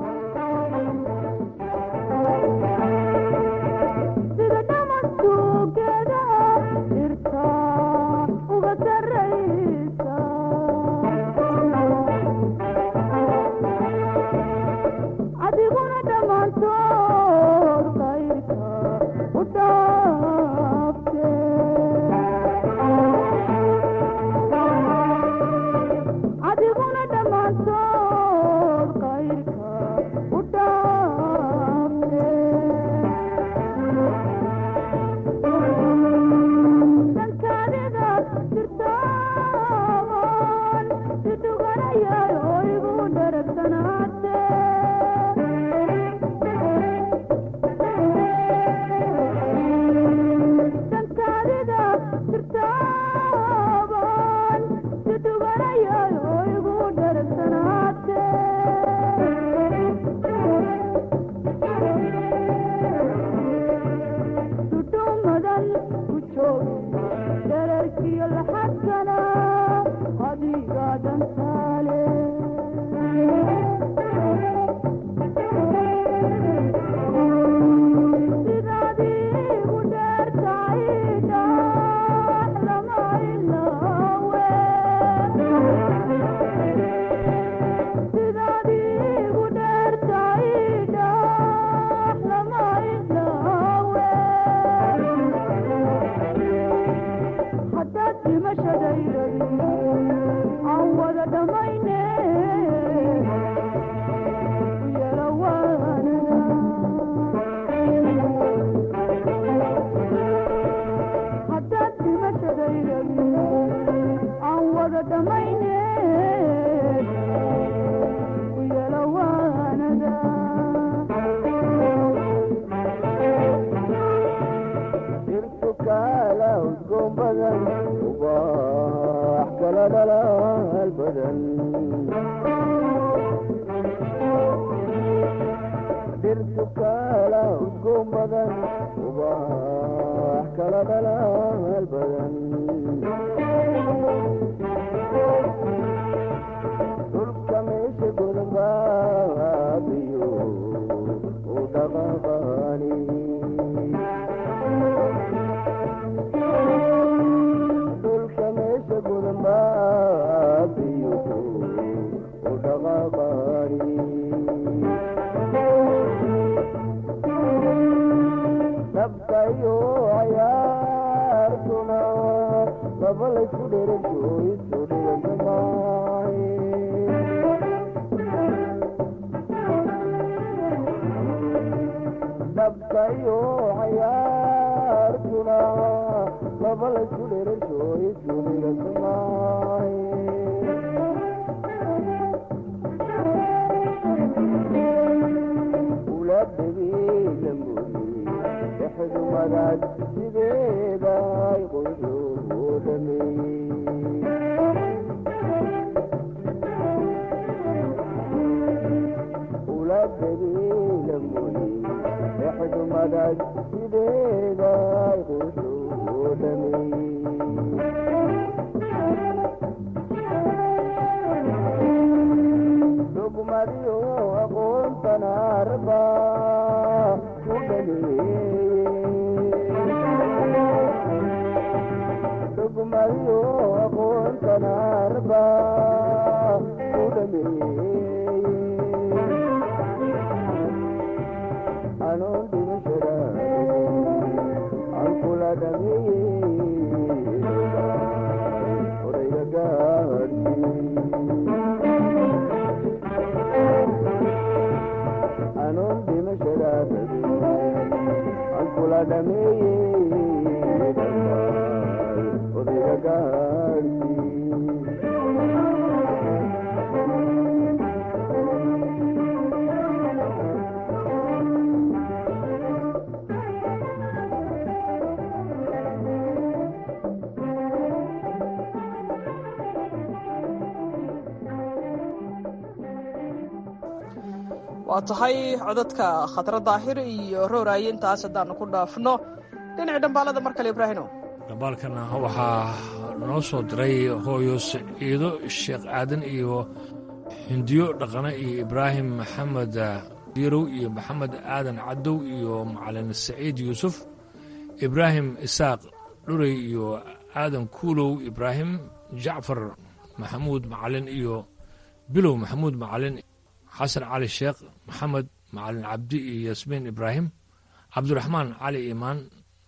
waa tahay codadka khadra daahir iyo rowraaye intaas haddaannu ku dhaafno dhinaci dhambaalada mar kale ibraahino dhambaalkana waxaa noo soo diray hooyo siciido sheekh aadan iyo hindiyo dhaqane iyo ibraahim maxamed diirow iyo maxamed aadan cadow iyo macalin saciid yuusuf ibraahim isaaq dhurey iyo aadan kuulow ibraahim jacfar maxamuud macalin iyo bilow maxamuud macalin xasan cali sheekh maxamed macalin cabdi iyo yasmiin ibraahim cabdiraxmaan cali iimaan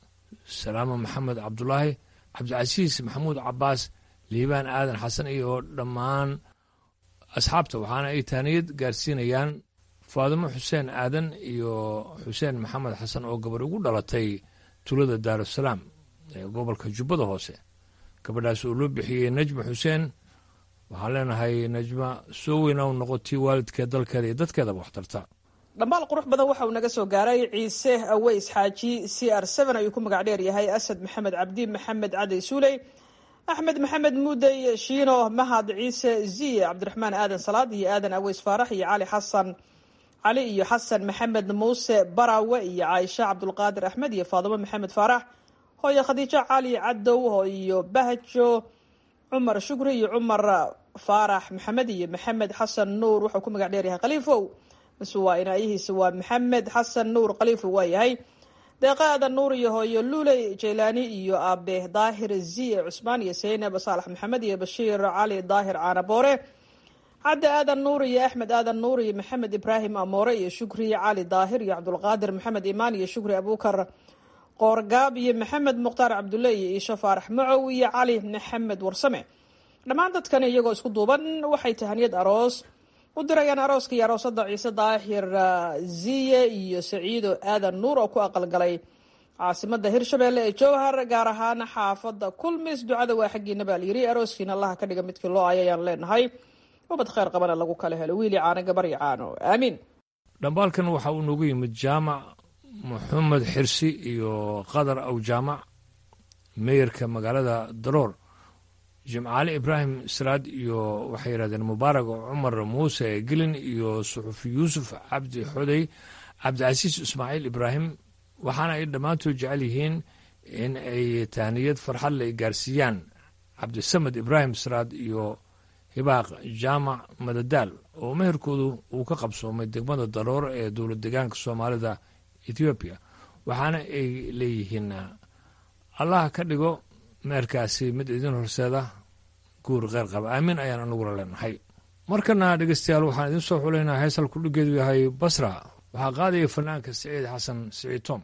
salaamo maxamed cabdulaahi cabdicasiis maxamuud cabaas liibaan aadan xasan iyo dhammaan asxaabta waxaana ay taaniyad gaarsiinayaan faadimo xuseen aadan iyo xuseen maxamed xasan oo gabarh ugu dhalatay tulada daarusalaam ee gobolka jubbada hoose gabadhaas oo loo bixiyey najma xuseen waxaan leenahay najma soo weyna u noqotii waalidkeed dalkeeda iyo dadkeedaba waxtarta dhambaal qurux badan waxa uu naga soo gaaray ciise aweys xaaji cr ayuu ku magac dheer yahay asad maxamed cabdi maxamed caday suuley axmed maxamed muudey shiino mahad ciise ziye cabdiraxmaan aadan salaad iyo aadan aweys faarax iyo cali iyo xasan maxamed muuse barawe iyo caaisha cabdulqaadir axmed iyo faadimo maxamed faarax hooyo khadiijo cali cadow iyo bahjo cumar shukri iyo cumar faarax maxamed iyo maxamed xasan nuur wuxuu ku magac dheer yahay khaliifow mise waa inaayihiisa waa maxamed xasan nuur khaliifow waa yahay deeqa aadan nuur iyo hooyo luuley jeylaani iyo aabe daahir ziye cusmaan iyo seynab saalax maxamed iyo bashiir cali daahir caanaboore cadde aadan nuur iyo axmed aadan nuur iyo maxamed ibraahim amoore iyo shukri cali daahir iyo cabdulqaadir maxamed imaan iyo shukri abuukar qoorgaab iyo maxamed mukhtaar cabdulle iyo iisho faarax macow iyo cali maxamed warsame dhammaan dadkan iyagoo isku duuban waxay tahaniyad aroos u dirayaan arooska iyo aroosada ciise daahir ziye iyo saciido aadan nuur oo ku aqalgalay caasimada hirshabeelle ee jowhar gaar ahaan xaafada kulmis ducada waa xaggiina baa layiri arooskiina allaha ka dhiga midkii loo ayayaan leenahay ubad khayr qabana lagu kala helo wiili caano gabaryo caano aamiin dhambaalkan waxa uu noogu yimid jaamac maxamed xirsi iyo qadar aw jaamac meeyarka magaalada daroor jimcaale ibraahim salaad iyo waxay yidhahdeen mubaarak cumar muuse gelin iyo suxufi yuusuf cabdi xodey cabdicasiis ismaaciil ibraahim waxaana ay dhammaantood jecel yihiin in ay tahniyad farxad le gaarsiiyaan cabdisamed ibraahim salaad iyo hibaaq jaamac madadaal oo meherkoodu uu ka qabsoomay degmada daroor ee dowlad deegaanka soomaalida ethoobiya waxaana ay leeyihiin allah ka dhigo meerkaasi mid idin horseeda guur kheyr qaba aamiin ayaan anagula leenahay markana dhegeystayaal waxaan idiin soo xulaynaa heesal kudhigeedu yahay basra waxaa qaadaya fanaanka siciid xasan siciid tom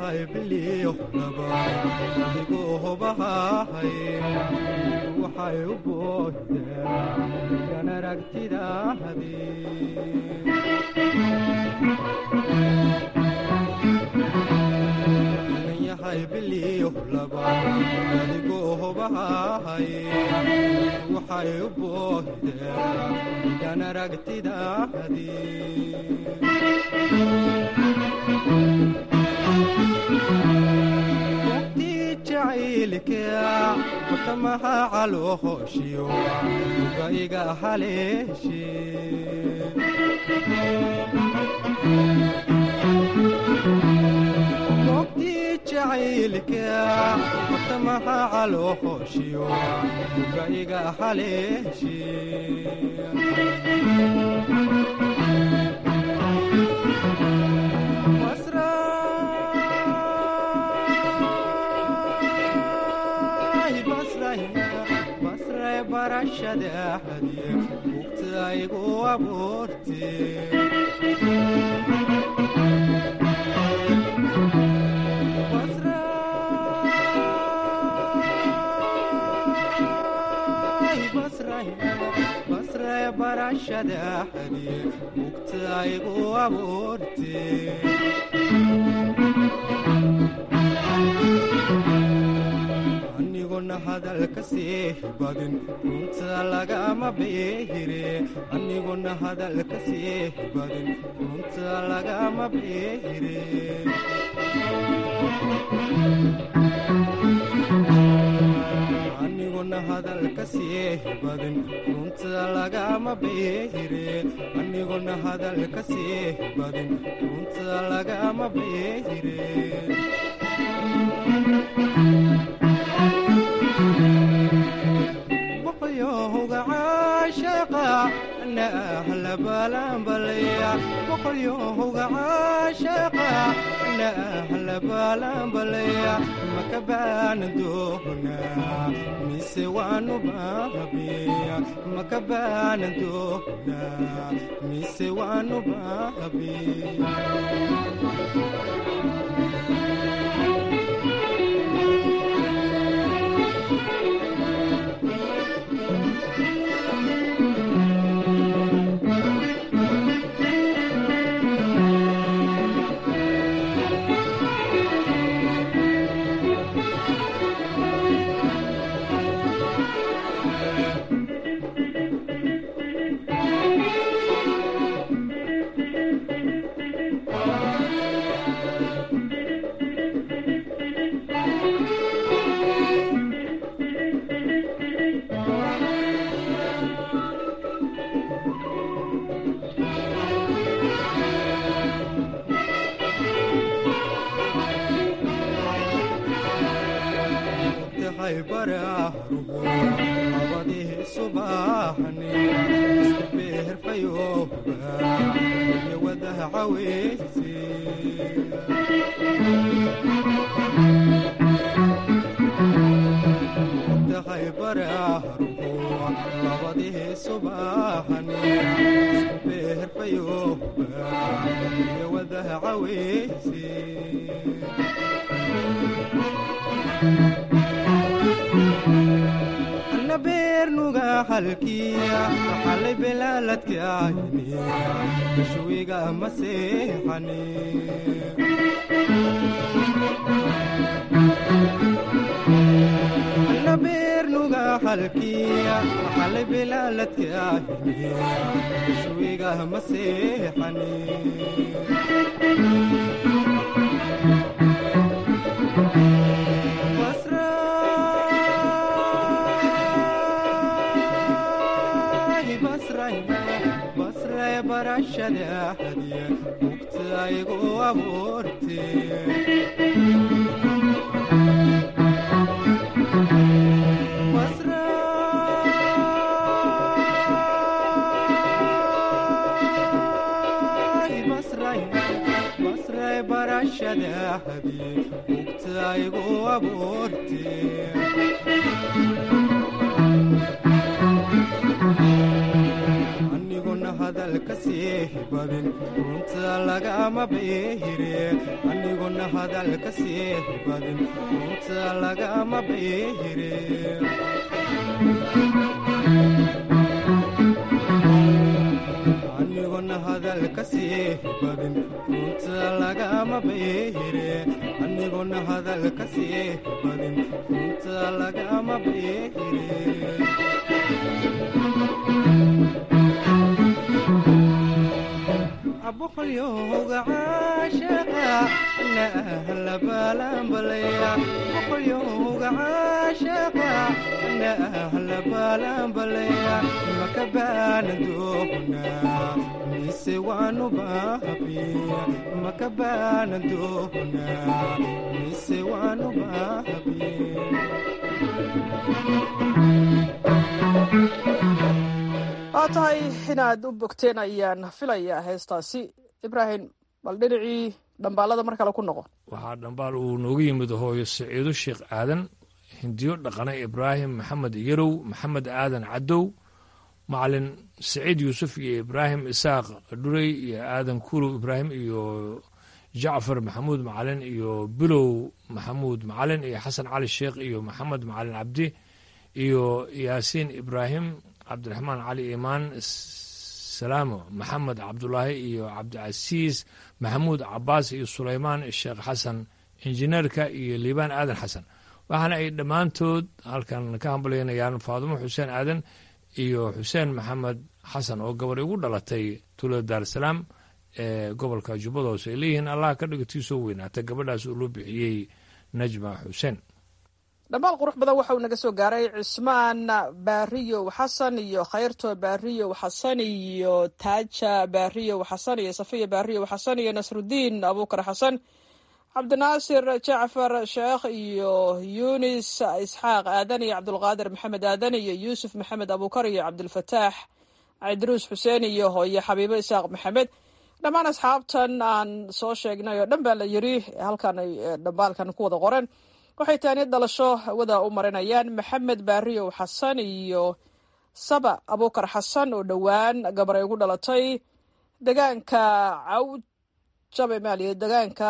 yahay biliyo laba adigoo hobahahay waxay u boohdeen kan aragtidaadii yahay biliyo laba adigoo hobahahay waxay u boohdeen kan aragtidaadii waqtii jacaylka watamaha caloohooshiyo uga iga haleeshe waqtii jacaylka watamaha caloohooshiyo uga iga haleeshe barashadaadii bugtaygu abuurtee basray barashadaadii bugtaygu abuurtee aniguna hadalka sii badin runta lagama beehire aniguna hadalka sii badin runta lagama beehire aniguna hadalka sii badin runta lagama beehire aniguna hadalka sii badin runta lagama beehire boqolyohowga caashaqa ana ahla baalaanbalaya boqolyohowga caashaqa ana ahla baalaanbalaya maka baana doonaa mise waanu baabiya maka baana doonaa mise waanu baabiya xalay belaaladkaayniya bashwiga maseexani nabeernuga halkiya xalay belaaladkaayniya bashwiga maseexani barashadaadii bugtaygu abuurtee basray barashadaadii bugtaygu abuurtee hadalka sii badin runta lagama beehire aniguna hadalka sii badin runta lagama beehire aniguna hadalka sii badin runta lagama beehire aniguna hadalka sii badin runta lagama beehire boqolyowga caashaqa na ahla baalaanbalaya boqolyowga caashaqa na ahla baalaanbalaya maka baana doohnaa mise waanu baahabiya maka baana doohnaa mise waanu baahabiya waa tahay inaad u bogteen ayaan filayaa heestaasi ibraahim bal dhinacii dhambaalada mar kale ku noqo waxaa dhambaal uu noogu yimid hooyo saciido sheekh aadan hindiyo dhaqane ibraahim maxamed yarow maxamed aadan cadow macalin saciid yuusuf iyo ibraahim isaaq dhurey iyo aadan kurow ibraahim iyo jacfar maxamuud macalin iyo bilow maxamuud macalin iyo xasan cali sheekh iyo maxamed macalin cabdi iyo yaasiin ibraahim cabdiraxmaan cali imaan salaamo maxamed cabdulaahi iyo cabdicasiis maxamuud cabaas iyo sulaymaan sheekh xasan injineerka iyo liibaan aadan xasan waxaana ay dhammaantood halkan ka hambalyaynayaan faadumo xuseen aadan iyo xuseen maxamed xasan oo gabar igu dhalatay tuulada daarsalaam ee gobolka jubbada hoose ay leeyihiin allah ka dhigatii soo weynaata gabadhaas uu loo bixiyey najma xuseen dhammaal qurux badan waxa uu naga soo gaaray cismaan baariyow xasan iyo khayrto baariyow xasan iyo taaja baariyow xasan iyo safiya baariyow xasan iyo nasrudiin abuukar xasan cabdinaasir jacfar sheekh iyo yunis isxaaq aadan iyo cabdulqaadir maxamed aadan iyo yuusuf maxamed abuukar iyo cabdilfataax cidruus xuseen iyo hooye xabiibo isaaq maxamed dhammaan asxaabtan aan soo sheegnay oo dhan baa la yiri halkan ay dhambaalkan ku wada qoren waxay taaniyad dhalasho wada u marinayaan maxamed baariyow xasan iyo saba abuukar xasan oo dhowaan gabar ay ugu dhalatay degaanka cawjaba maaliya degaanka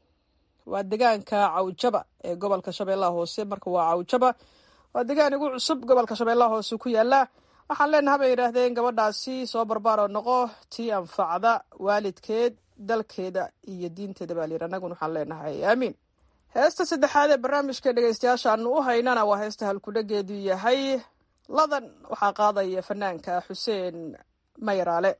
waa degaanka cawjaba ee gobolka shabeellaha hoose marka waa cawjaba waa degaan igu cusub gobolka shabeellaha hoose ku yaala waxaan leenahay bay yidhaahdeen gabadhaasi soo barbaaroo noqo tii anfacda waalidkeed dalkeeda iyo diinteeda baa layidhi annaguna waxaan leenahay aamiin heesta saddexaad ee barnaamijka dhegeystayaasha aanu u haynana waa heesta halkudhageedu yahay ladan waxaa qaadaya fanaanka xuseen mayraale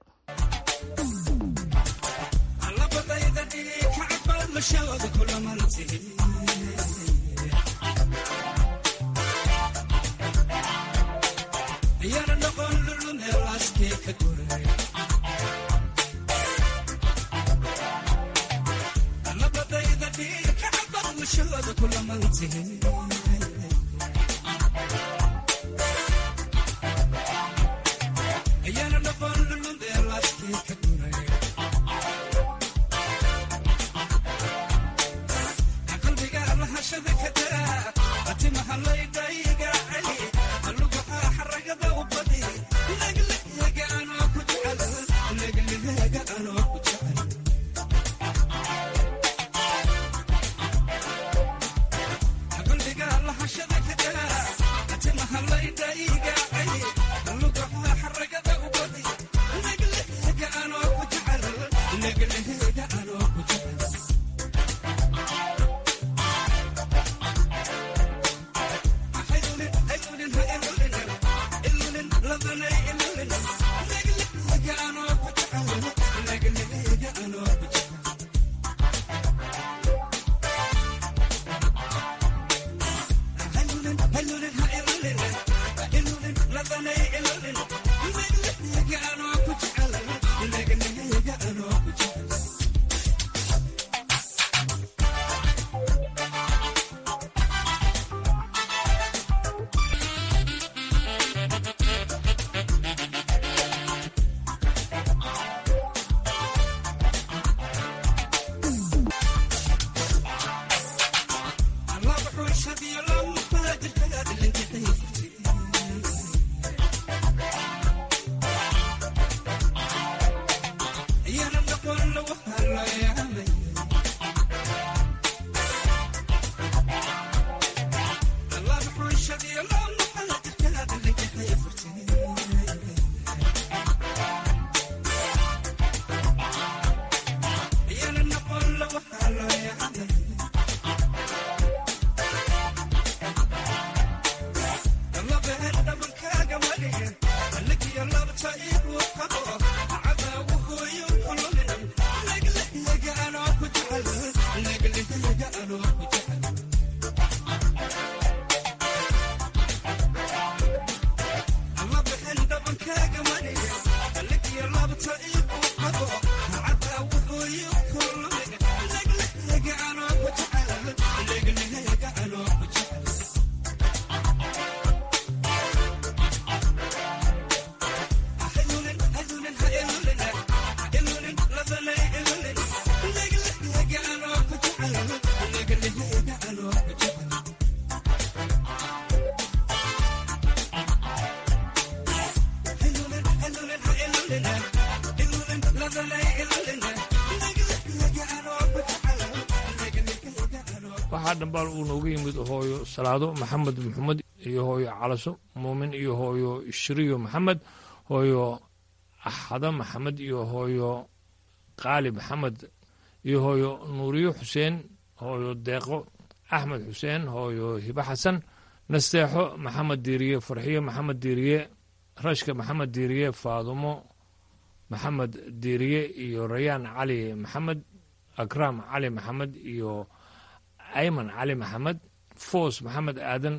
waxaa dhambaal uu nooga yimid hooyo salaado maxamed maxamed iyo hooyo calaso muumin iyo hooyo shiriyo maxamed hooyo axado maxamed iyo hooyo qaali maxamed iyo hooyo nuuriyo xuseen hooyo deeqo axmed xuseen hooyo hibo xasan nasteexo maxamed diiriye farxiyo maxamed diiriye rashka maxamed diiriye faadumo maxamed diiriye iyo rayaan cali maxamed akraam cali maxamed iyo ayman cali maxamed foos maxamed aadan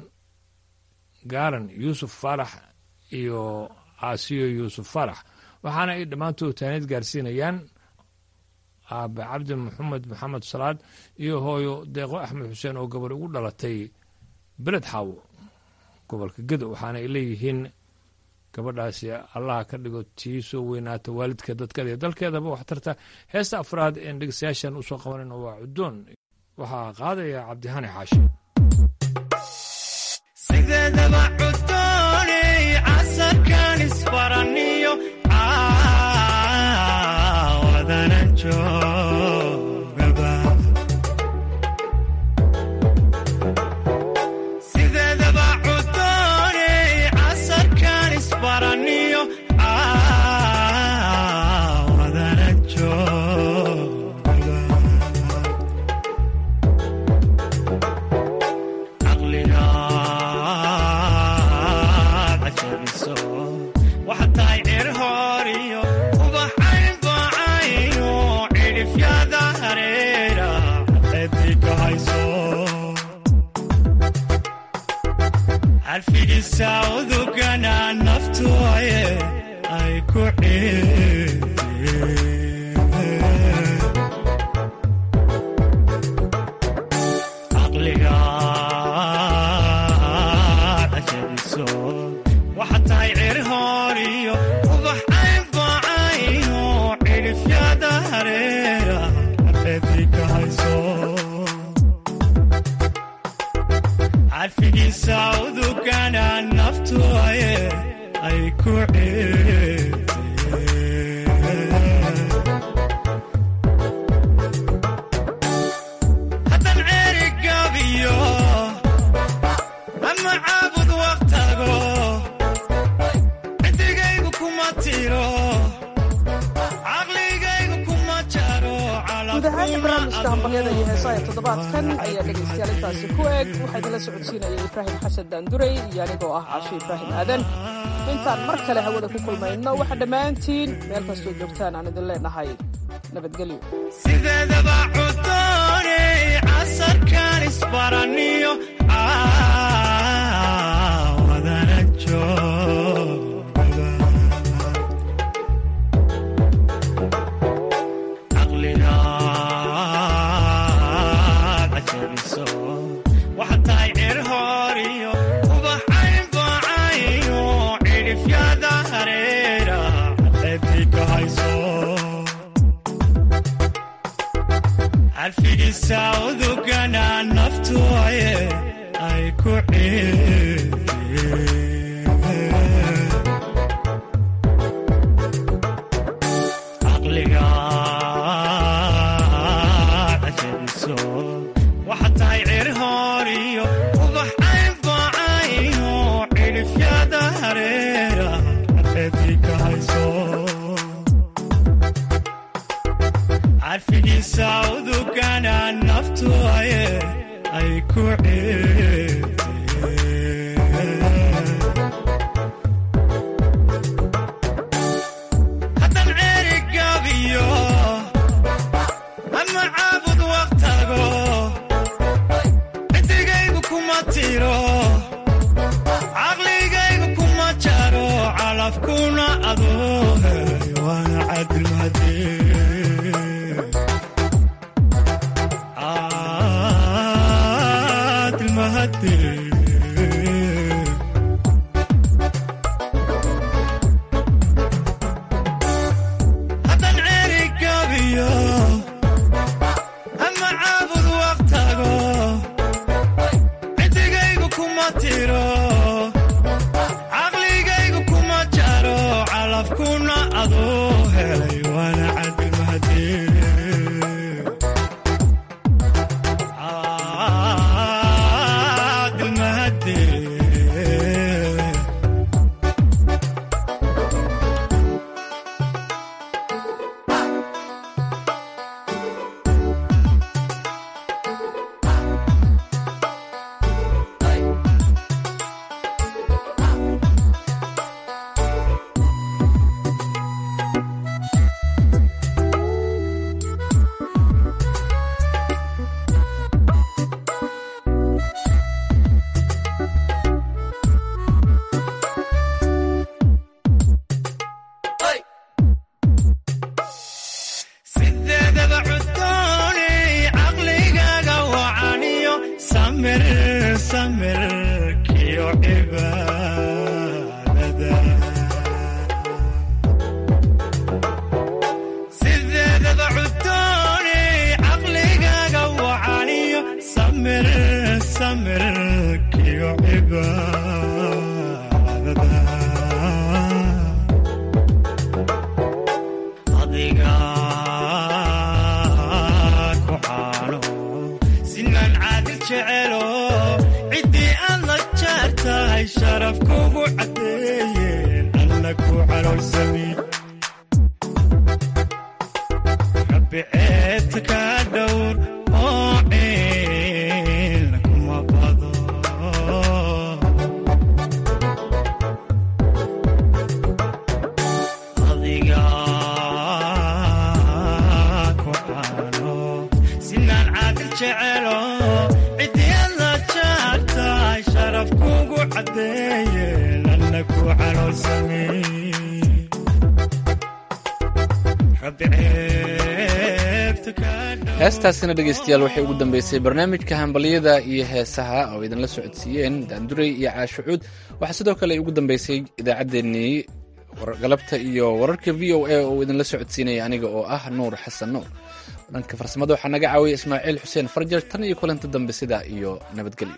gaaran yuusuf faarax iyo caasiyo yuusuf faarax waxaana ay dhammaantood taanid gaarsiinayaan aabe cabdi maxamed maxamed salaad iyo hooyo deeqo axmed xuseen oo gabadh ugu dhalatay beled xaawo gobolka gedo waxaana ay leeyihiin gabadhaasi allaha ka dhigo tii soo weynaata waalidka dadkeeda iyo dalkeedaba waxtarta heesta afraad een dhegeystayaashan usoo qabanayno waa cudoon waxaa qaadaya cabdihani xaashi sideedaba cudooney casarkan isbaraniyo caawadana joogaba sideedaba cudooney casarkan isbaraniyo caawadana joogaba alfigisa udugana naftu ay ku caqliga cajabiso waxa tahay cir horiyo ubax aynbaacayo cirifyada hareera xafeedii ka hayso alfigisa udugana naftu ay ku haddan ceerigabiyo ama caabud waqtago ciddigaygu kuma tiro caqligaygu kuma jaro guud ahaan barnaamijka hambalyada iyo heesaha ee toddobaadkan ayaa dhegaystayaal intaasi ku eg waxaa idinla socodsiinaya ibraahim xasan daanduray iyo anigoo ah casho ibraahim aadan intaan mar kale hawada ku kulmayno waxaa dhammaantiin meel kastoo joogtaan aan idin leenahay nabadgelyo sideedaba cudooney casarkan isbaraniyo caawadana joogaba caqliga cajabiso waxa tahay cir horiyo ubax aynbaacayo cirifyada hareera xafeedii ka hayso alfigisa udugana naftu ay ku caqliga cajabiso waxa tahay cir horiyo ubax aynbaacayo cirifyada hareera xafeedii ka hayso alfigisa udugana naftu ay ku haddan ceerigabiyo ama caabud waqtago ciddigaygu kuma tiro caqligaygu kuma jaro calafkuna adoo helay waana cadilmahadee haddan ceerigabiyo ama caabud waqtago ciddigaygu kuma tiro caqligaygu kuma jaro calafkuna adoo helay waana cadilmahadee heestaasina dhegaystayaal waxay ugu dambeysay barnaamijka hambalyada iyo heesaha oo idinla socodsiiyeen daanduray iyo caashucuud waxaa sidoo kale ugu dambeysay idaacaddeenii galabta iyo wararka v o a oo idinla socodsiinaya aniga oo ah nuur xasan nuur dhanka farsamada waxaa naga caawiyay ismaaciil xuseen farjar tan iyo kulanti dambe sidaa iyo nabadgelyo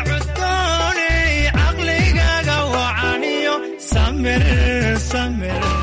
samir